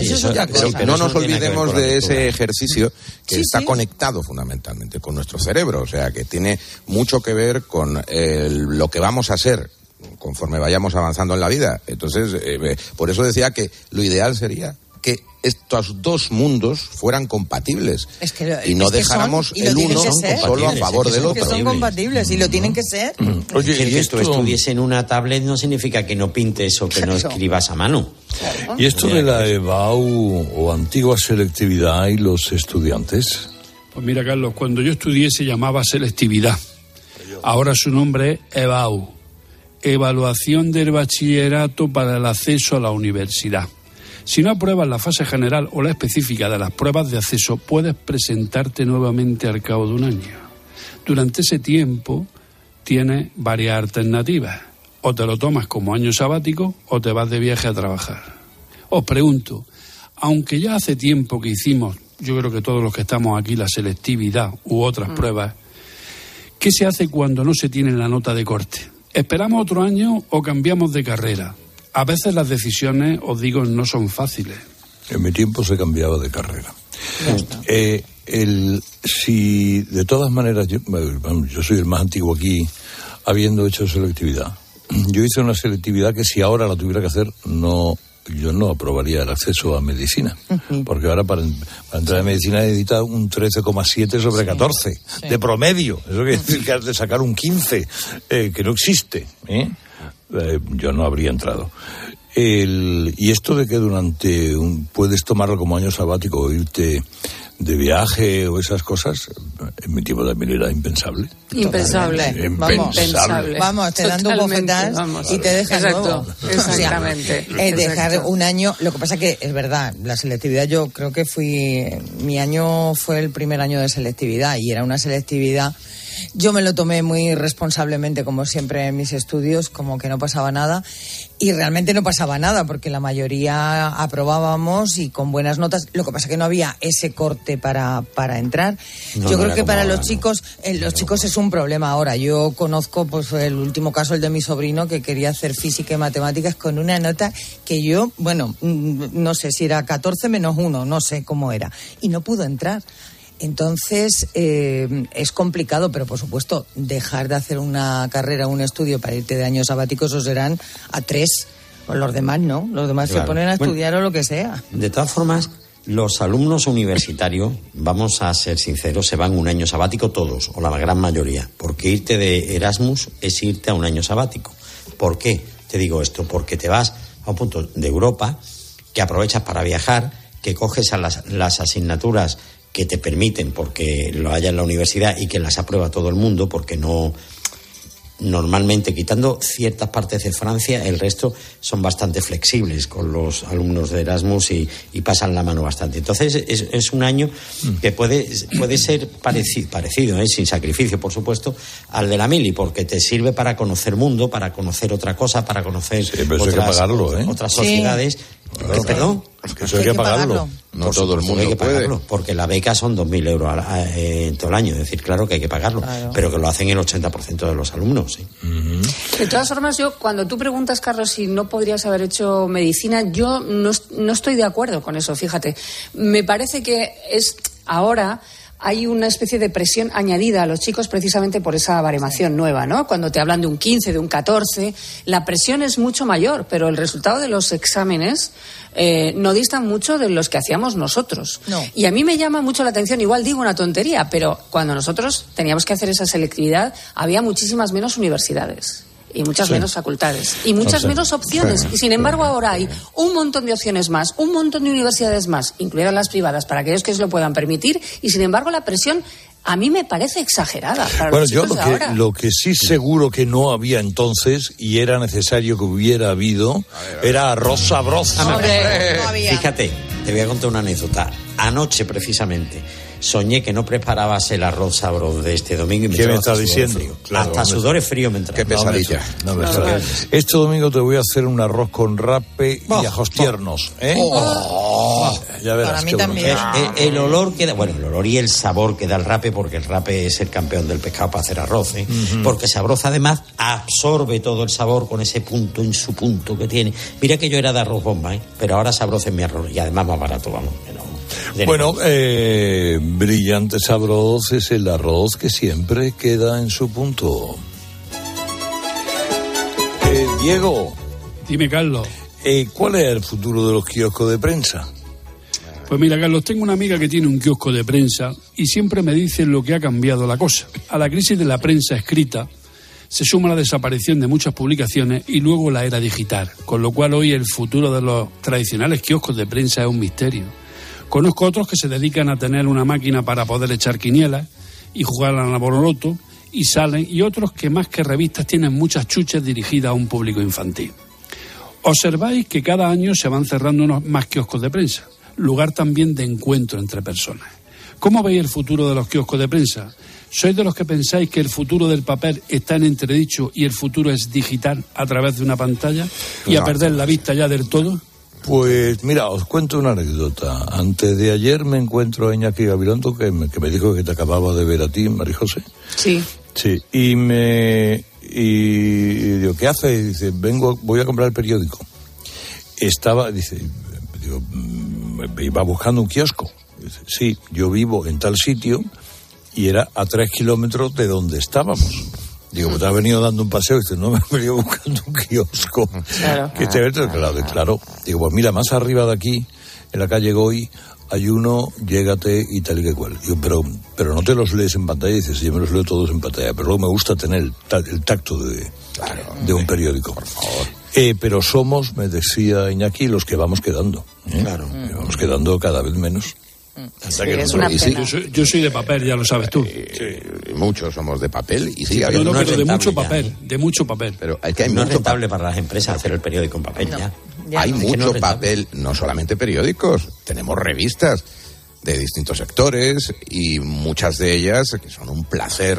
S1: No nos olvidemos de ese ejercicio que está conectado fundamentalmente con nuestro cerebro, o sea, que tiene mucho que ver con lo que vamos a ser conforme vayamos avanzando en la vida. Entonces, por eso decía que lo ideal sería que estos dos mundos fueran compatibles y no dejáramos el uno solo a favor del otro.
S13: Que son compatibles y lo tienen que ser.
S9: Oye, que tú estudies en una tablet no significa que no pintes o que no escribas a mano.
S8: Claro. ¿Y esto de la EBAU o antigua selectividad y los estudiantes?
S28: Pues mira, Carlos, cuando yo estudié se llamaba selectividad. Ahora su nombre es EBAU, Evaluación del Bachillerato para el Acceso a la Universidad. Si no apruebas la fase general o la específica de las pruebas de acceso, puedes presentarte nuevamente al cabo de un año. Durante ese tiempo tienes varias alternativas. O te lo tomas como año sabático o te vas de viaje a trabajar. Os pregunto, aunque ya hace tiempo que hicimos, yo creo que todos los que estamos aquí, la selectividad u otras pruebas, ¿qué se hace cuando no se tiene la nota de corte? ¿Esperamos otro año o cambiamos de carrera? A veces las decisiones, os digo, no son fáciles.
S8: En mi tiempo se cambiaba de carrera. Si de todas maneras, yo soy el más antiguo aquí, habiendo hecho selectividad. Yo hice una selectividad que si ahora la tuviera que hacer, yo no aprobaría el acceso a medicina. Porque ahora para entrar en medicina necesita un 13,7 sobre 14 de promedio. Eso quiere decir que has de sacar un 15, que no existe, yo no habría entrado. Y esto de que puedes tomarlo como año sabático o irte de viaje o esas cosas, en mi tiempo también era impensable.
S7: Impensable.
S13: Vamos, te dan un bofetón y te dejan nuevo.
S7: Exactamente.
S13: Dejar un año, lo que pasa que es verdad, la selectividad yo creo que mi año fue el primer año de selectividad y era una selectividad Yo me lo tomé muy responsablemente, como siempre en mis estudios, como que no pasaba nada. Y realmente no pasaba nada, porque la mayoría aprobábamos y con buenas notas. Lo que pasa es que no había ese corte para entrar. Yo creo que para los chicos es un problema ahora. Yo conozco pues el último caso, el de mi sobrino, que quería hacer física y matemáticas con una nota que yo, bueno, no sé si era 14 menos 1, no sé cómo era. Y no pudo entrar. Entonces, es complicado, pero por supuesto, dejar de hacer una carrera, un estudio para irte de año sabático, esos serán a 3. Pues los demás no, los demás se ponen a estudiar o lo que sea.
S9: De todas formas, los alumnos universitarios, vamos a ser sinceros, se van un año sabático todos, o la gran mayoría, porque irte de Erasmus es irte a un año sabático. ¿Por qué te digo esto? Porque te vas a un punto de Europa, que aprovechas para viajar, que coges a las asignaturas que te permiten porque lo haya en la universidad y que las aprueba todo el mundo, porque no, normalmente, quitando ciertas partes de Francia, el resto son bastante flexibles con los alumnos de Erasmus y pasan la mano bastante. Entonces es un año que puede ser parecido, sin sacrificio, por supuesto, al de la mili, porque te sirve para conocer mundo, para conocer otra cosa, para cononer otras sociedades. ¿Perdón?
S8: Eso hay que pagarlo.
S1: No todo el mundo
S9: hay que
S1: puede.
S9: Pagarlo, porque la beca son 2.000 euros en todo el año. Es decir, claro que hay que pagarlo, pero que lo hacen el 80% de los alumnos. ¿Sí?
S7: De todas formas, yo, cuando tú preguntas, Carlos, si no podrías haber hecho medicina, yo no estoy de acuerdo con eso, fíjate. Me parece que ahora hay una especie de presión añadida a los chicos precisamente por esa baremación nueva, ¿no? Cuando te hablan de un 15, de un 14, la presión es mucho mayor, pero el resultado de los exámenes no distan mucho de los que hacíamos nosotros.
S13: No.
S7: Y a mí me llama mucho la atención, igual digo una tontería, pero cuando nosotros teníamos que hacer esa selectividad, había muchísimas menos universidades. Y muchas menos facultades. Y muchas menos opciones. Y sin embargo ahora hay un montón de opciones más, un montón de universidades más, incluidas las privadas, para aquellos que se lo puedan permitir. Y sin embargo la presión a mí me parece exagerada. Para los chicos de ahora.
S8: Lo que sí seguro que no había entonces, y era necesario que hubiera habido, era arroz sabroso.
S13: No había.
S9: Fíjate, te voy a contar una anécdota. Anoche, precisamente, soñé que no preparabas el arroz sabroso de este domingo y me
S8: ¿Qué estás diciendo?
S9: Claro, hasta sudores fríos me entraron.
S1: Qué pesadilla.
S8: Este domingo te voy a hacer un arroz con rape y ajos tiernos. Ya verás.
S13: Para mí también.
S9: El olor que da, bueno, el olor y el sabor que da el rape, porque el rape es el campeón del pescado para hacer arroz, porque sabroso además absorbe todo el sabor con ese punto en su punto que tiene. Mira que yo era de arroz bomba, pero ahora sabroso es mi arroz y además más barato, vamos.
S8: Bueno, brillante sabroso es el arroz que siempre queda en su punto. Diego.
S28: Dime, Carlos.
S8: ¿Cuál es el futuro de los kioscos de prensa?
S28: Pues mira, Carlos, tengo una amiga que tiene un kiosco de prensa y siempre me dice lo que ha cambiado la cosa. A la crisis de la prensa escrita se suma la desaparición de muchas publicaciones y luego la era digital, con lo cual hoy el futuro de los tradicionales kioscos de prensa es un misterio. Conozco otros que se dedican a tener una máquina para poder echar quinielas y jugar a la Boroloto y salen, y otros que más que revistas tienen muchas chuches dirigidas a un público infantil. Observáis que cada año se van cerrando unos más kioscos de prensa, lugar también de encuentro entre personas. ¿Cómo veis el futuro de los kioscos de prensa? ¿Sois de los que pensáis que el futuro del papel está en entredicho y el futuro es digital a través de una pantalla y a perder la vista ya del todo?
S8: Pues mira, os cuento una anécdota. Antes de ayer me encuentro a Iñaki Gabilondo, que me dijo que te acababa de ver a ti, María José.
S7: Sí.
S8: Sí, y digo, ¿qué haces? Y dice, voy a comprar el periódico. Iba buscando un kiosco. Dice, sí, yo vivo en tal sitio y era a 3 kilómetros de donde estábamos. Digo, pues te has venido dando un paseo. Y dice, no, me he venido buscando un kiosco.
S7: Claro.
S8: Que esté claro. Digo, pues mira, más arriba de aquí, en la calle Goy, hay uno, llégate y tal y que cual. Digo, pero no te los lees en pantalla. Y dices, sí, yo me los leo todos en pantalla. Pero luego me gusta tener el tacto de un periódico. Por favor. Pero somos, me decía Iñaki, los que vamos quedando.
S9: Claro.
S8: Vamos quedando cada vez menos.
S7: Sí, es una pena.
S28: Yo soy de papel, ya lo sabes tú.
S1: Muchos somos de papel y sí,
S28: pero
S1: no
S28: de mucho papel, de mucho papel.
S1: Pero es que hay
S9: no
S1: mucho
S9: es rentable para las empresas hacer el periódico en papel ya.
S1: Hay mucho papel, no solamente periódicos, tenemos revistas de distintos sectores y muchas de ellas que son un placer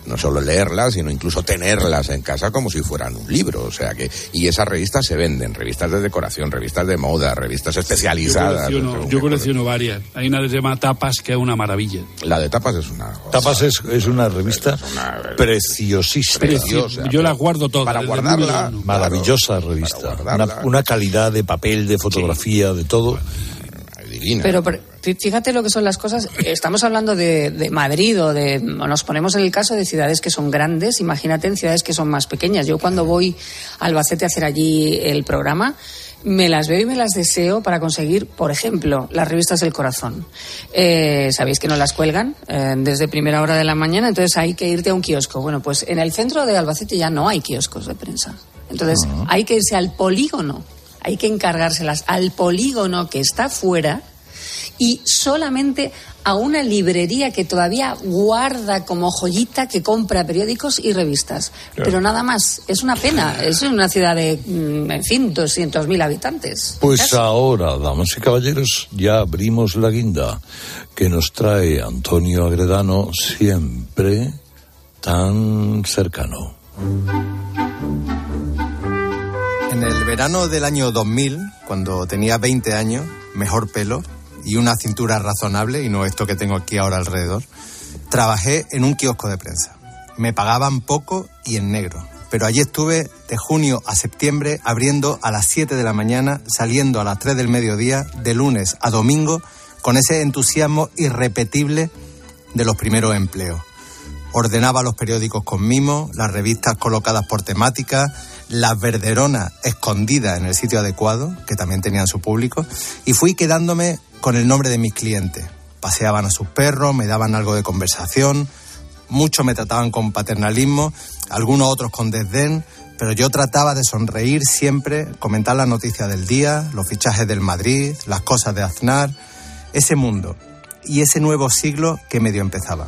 S1: no solo leerlas, sino incluso tenerlas en casa como si fueran un libro. O sea que, y esas revistas se venden, revistas de decoración, revistas de moda, revistas especializadas.
S28: Yo colecciono varias. Hay una que se llama Tapas, que es una maravilla.
S1: La de Tapas es una...
S8: Tapas es una revista preciosísima.
S1: Preciosa.
S28: Yo las guardo todas.
S1: Para guardarla.
S8: Maravillosa revista. Una calidad de papel, de fotografía, de todo.
S1: Divina.
S7: Pero fíjate lo que son las cosas. Estamos hablando de Madrid o nos ponemos en el caso de ciudades que son grandes. Imagínate en ciudades que son más pequeñas. Yo cuando voy a Albacete a hacer allí el programa, me las veo y me las deseo para conseguir, por ejemplo, las revistas del corazón. Sabéis que no las cuelgan desde primera hora de la mañana, entonces hay que irte a un kiosco. Bueno, pues en el centro de Albacete ya no hay kioscos de prensa. Entonces hay que irse al polígono. Hay que encargárselas al polígono que está fuera y solamente a una librería que todavía guarda como joyita, que compra periódicos y revistas. Claro. Pero nada más. Es una pena. Es una ciudad de, 200.000 habitantes.
S8: Pues
S7: casi.
S8: Ahora, damas y caballeros, ya abrimos la guinda que nos trae Antonio Agredano, siempre tan cercano.
S11: En el verano del año 2000, cuando tenía 20 años, mejor pelo y una cintura razonable, y no esto que tengo aquí ahora alrededor, trabajé en un kiosco de prensa. Me pagaban poco y en negro, pero allí estuve de junio a septiembre abriendo a las 7 de la mañana, saliendo a las 3 del mediodía, de lunes a domingo, con ese entusiasmo irrepetible de los primeros empleos. Ordenaba los periódicos con mimo, las revistas colocadas por temática, las verderonas escondidas en el sitio adecuado, que también tenían su público, y fui quedándome con el nombre de mis clientes. Paseaban a sus perros, me daban algo de conversación, muchos me trataban con paternalismo, algunos otros con desdén, pero yo trataba de sonreír siempre, comentar las noticias del día, los fichajes del Madrid, las cosas de Aznar, ese mundo y ese nuevo siglo que medio empezaba.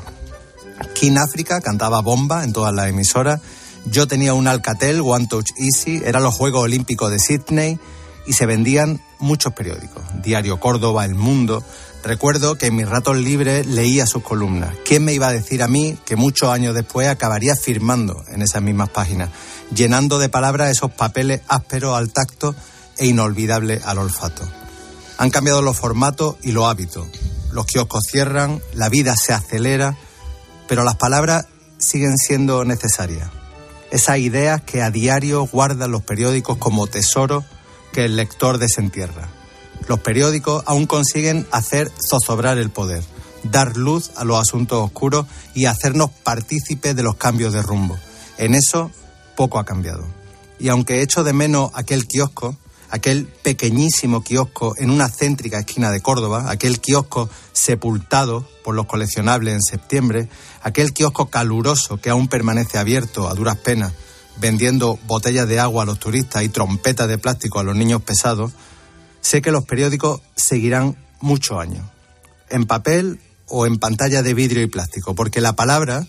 S11: King África cantaba bomba en todas las emisoras. Yo tenía un Alcatel One Touch Easy, eran los Juegos Olímpicos de Sydney y se vendían muchos periódicos. Diario Córdoba, El Mundo. Recuerdo que en mis ratos libres leía sus columnas. ¿Quién me iba a decir a mí que muchos años después acabaría firmando en esas mismas páginas, llenando de palabras esos papeles ásperos al tacto e inolvidables al olfato? Han cambiado los formatos y los hábitos. Los kioscos cierran, la vida se acelera, pero las palabras siguen siendo necesarias. Esas ideas que a diario guardan los periódicos como tesoros que el lector desentierra. Los periódicos aún consiguen hacer zozobrar el poder, dar luz a los asuntos oscuros y hacernos partícipes de los cambios de rumbo. En eso poco ha cambiado. Y aunque echo de menos aquel kiosco, aquel pequeñísimo kiosco en una céntrica esquina de Córdoba, aquel kiosco sepultado por los coleccionables en septiembre, aquel kiosco caluroso que aún permanece abierto a duras penas, vendiendo botellas de agua a los turistas y trompetas de plástico a los niños pesados, sé que los periódicos seguirán muchos años, en papel o en pantalla de vidrio y plástico, porque la palabra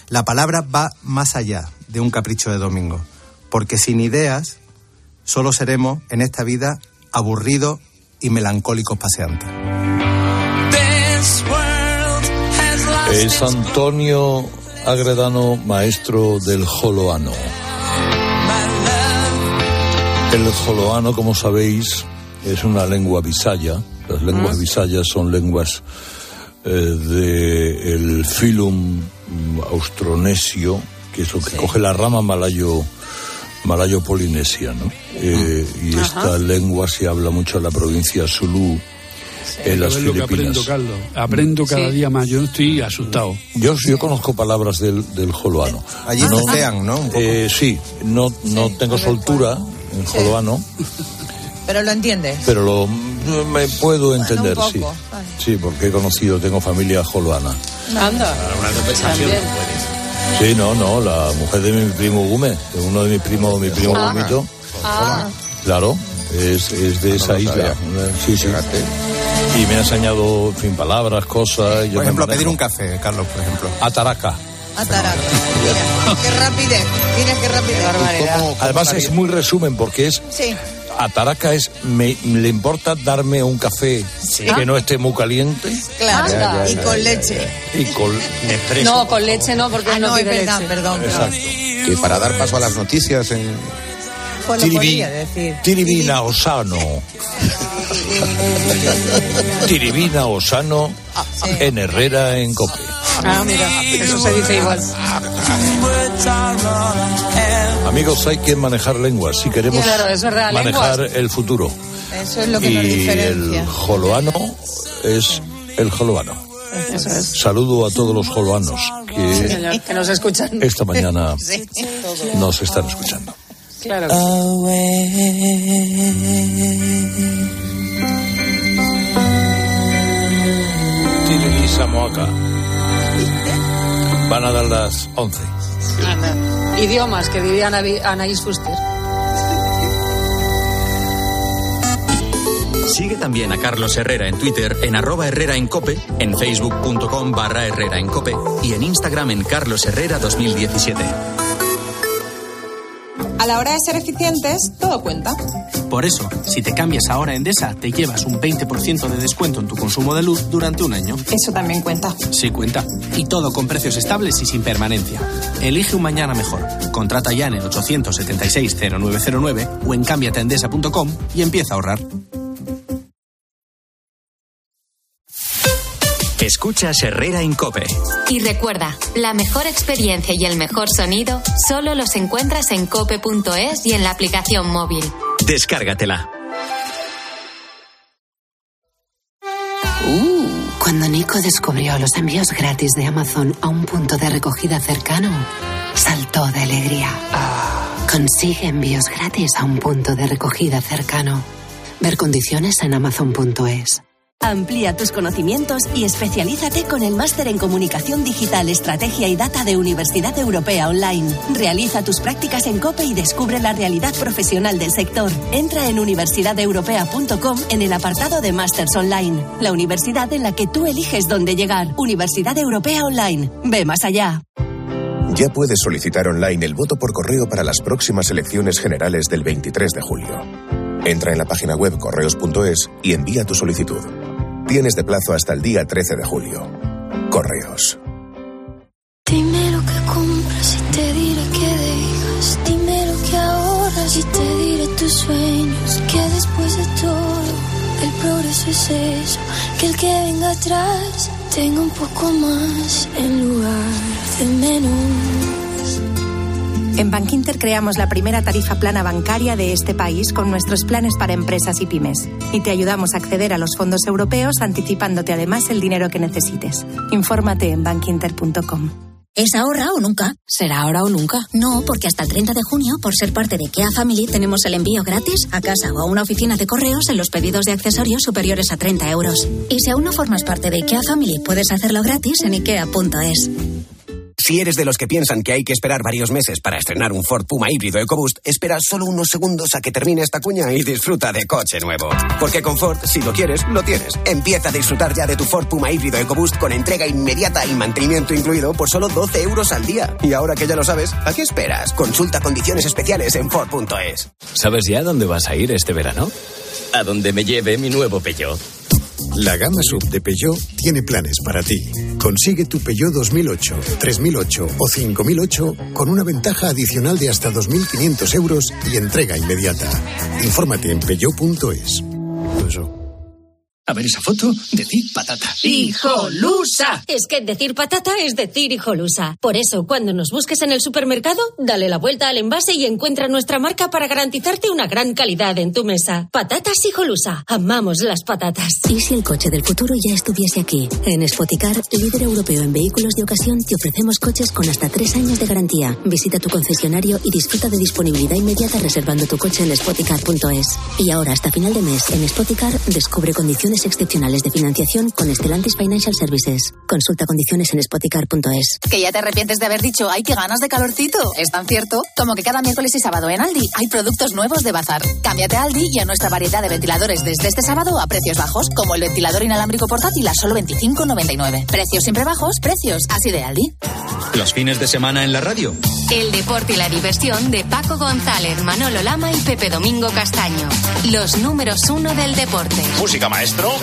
S11: va más allá de un capricho de domingo, porque sin ideas solo seremos en esta vida aburridos y melancólicos paseantes.
S8: Es Antonio Agredano, maestro del joloano. El joloano, como sabéis, es una lengua bisaya. Las lenguas bisayas son lenguas del filum austronesio, que es lo que coge la rama malayo-polinesia, ¿no? Y esta lengua se habla mucho en la provincia Zulú, en las Filipinas.
S28: Lo que aprendo, Carlos. Aprendo cada día más. Yo estoy asustado.
S8: Yo conozco palabras del joloano.
S11: Allí cecean, ¿no?
S8: Sí, no tengo soltura en joloano.
S13: Pero lo entiendes.
S8: Pero me puedo entender,
S13: un poco,
S8: sí.
S13: vale.
S8: Sí, porque he conocido, tengo familia joloana.
S7: Anda.
S11: Una conversación no puedes.
S8: Sí, no, la mujer de mi primo Gume, de uno de mi primo Gómito. Claro, es de esa isla. Sí. Y me ha enseñado, en fin, palabras, cosas.
S11: Por ejemplo, pedir un café, Carlos, por ejemplo.
S8: Ataraca.
S13: Mira, qué rapidez. Mira qué rapidez.
S7: Qué barbaridad.
S8: Además es muy resumen porque es Ataraca es, ¿le importa darme un café que no esté muy caliente?
S13: Claro, y con leche.
S8: Y con Nespresso.
S7: No, con leche no, porque no tiene leche.
S13: Perdón.
S8: Exacto.
S1: Y para dar paso a las noticias en...
S13: Pues lo podría decir.
S8: Tiribina Osano. Tiribina Osano en Herrera en Cope.
S7: Ah, mira, eso se dice igual.
S8: Amigos, hay que manejar lenguas si queremos manejar el futuro.
S13: Eso es lo que nos diferencia.
S8: El joloano es el joloano.
S7: Eso es.
S8: Saludo a todos los joloanos
S7: que nos escuchan.
S8: Esta mañana nos están escuchando.
S7: Claro.
S8: Tiribí Samoaca. Van a dar las 11.
S7: Idiomas, que diría Anaïs Fuster.
S2: Sigue también a Carlos Herrera en Twitter, en @HerreraEnCope, en facebook.com/HerreraEnCope y en Instagram en carlosherrera2017.
S12: A la hora de ser eficientes, todo cuenta.
S16: Por eso, si te cambias ahora a Endesa, te llevas un 20% de descuento en tu consumo de luz durante un año.
S12: Eso también cuenta.
S16: Sí cuenta. Y todo con precios estables y sin permanencia. Elige un mañana mejor. Contrata ya en el 876-0909 o en cambiateendesa.com y empieza a ahorrar.
S2: Escuchas Herrera en COPE.
S3: Y recuerda, la mejor experiencia y el mejor sonido solo los encuentras en cope.es y en la aplicación móvil.
S2: Descárgatela.
S17: Cuando Nico descubrió los envíos gratis de Amazon a un punto de recogida cercano, saltó de alegría. Consigue envíos gratis a un punto de recogida cercano. Ver condiciones en amazon.es.
S18: Amplía tus conocimientos y especialízate con el máster en Comunicación Digital, Estrategia y Data de Universidad Europea Online. Realiza tus prácticas en COPE y descubre la realidad profesional del sector. Entra en universidadeuropea.com en el apartado de Másters Online. La universidad en la que tú eliges dónde llegar. Universidad Europea Online. Ve más allá.
S27: Ya puedes solicitar online el voto por correo para las próximas elecciones generales del 23 de julio. Entra en la página web correos.es y envía tu solicitud. Tienes de plazo hasta el día 13 de julio. Correos.
S19: Dime lo que compras y te diré que dejas. Dime lo que ahorras y te diré tus sueños. Que después de todo, el progreso es eso. Que el que venga atrás tenga un poco más en lugar de menos.
S20: En Bankinter creamos la primera tarifa plana bancaria de este país con nuestros planes para empresas y pymes. Y te ayudamos a acceder a los fondos europeos anticipándote además el dinero que necesites. Infórmate en bankinter.com.
S24: ¿Es ahora o nunca?
S20: ¿Será ahora o nunca?
S24: No, porque hasta el 30 de junio, por ser parte de IKEA Family, tenemos el envío gratis a casa o a una oficina de correos en los pedidos de accesorios superiores a 30 euros. Y si aún no formas parte de IKEA Family, puedes hacerlo gratis en ikea.es.
S26: Si eres de los que piensan que hay que esperar varios meses para estrenar un Ford Puma híbrido EcoBoost, espera solo unos segundos a que termine esta cuña y disfruta de coche nuevo. Porque con Ford, si lo quieres, lo tienes. Empieza a disfrutar ya de tu Ford Puma híbrido EcoBoost con entrega inmediata y mantenimiento incluido por solo 12 euros al día. Y ahora que ya lo sabes, ¿a qué esperas? Consulta condiciones especiales en Ford.es.
S29: ¿Sabes ya dónde vas a ir este verano? A donde me lleve mi nuevo Peugeot.
S27: La gama SUV de Peugeot tiene planes para ti. Consigue tu Peugeot 2008, 3008 o 5008 con una ventaja adicional de hasta 2.500 euros y entrega inmediata. Infórmate en peugeot.es.
S5: A ver esa foto, decir patata.
S25: ¡Hijolusa! Es que decir patata es decir hijolusa. Por eso, cuando nos busques en el supermercado, dale la vuelta al envase y encuentra nuestra marca para garantizarte una gran calidad en tu mesa. Patatas Hijolusa. Amamos las patatas.
S22: ¿Y si el coche del futuro ya estuviese aquí? En Spoticar, líder europeo en vehículos de ocasión, te ofrecemos coches con hasta 3 años de garantía. Visita tu concesionario y disfruta de disponibilidad inmediata reservando tu coche en spoticar.es. Y ahora, hasta final de mes, en Spoticar, descubre condiciones excepcionales de financiación con Stellantis Financial Services. Consulta condiciones en spoticar.es.
S24: ¿Que ya te arrepientes de haber dicho ¡ay, qué ganas de calorcito! Es tan cierto como que cada miércoles y sábado en Aldi hay productos nuevos de bazar. Cámbiate a Aldi y a nuestra variedad de ventiladores desde este sábado a precios bajos, como el ventilador inalámbrico portátil a solo 25,99. Precios siempre bajos, precios así de Aldi.
S2: Los fines de semana en la radio.
S3: El deporte y la diversión de Paco González, Manolo Lama y Pepe Domingo Castaño. Los números 1 del deporte.
S4: Música, maestro.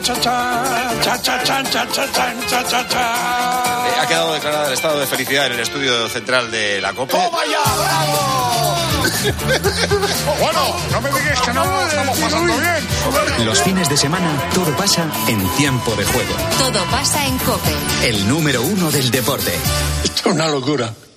S4: Ha quedado declarado el estado de felicidad en el estudio central de la COPE.
S6: ¡Toma ya, bravo!
S4: Bueno, no me digas que no lo estamos pasando bien.
S2: Los fines de semana todo pasa en tiempo de juego.
S3: Todo pasa en COPE.
S2: El número 1 del deporte.
S6: Esto es una locura.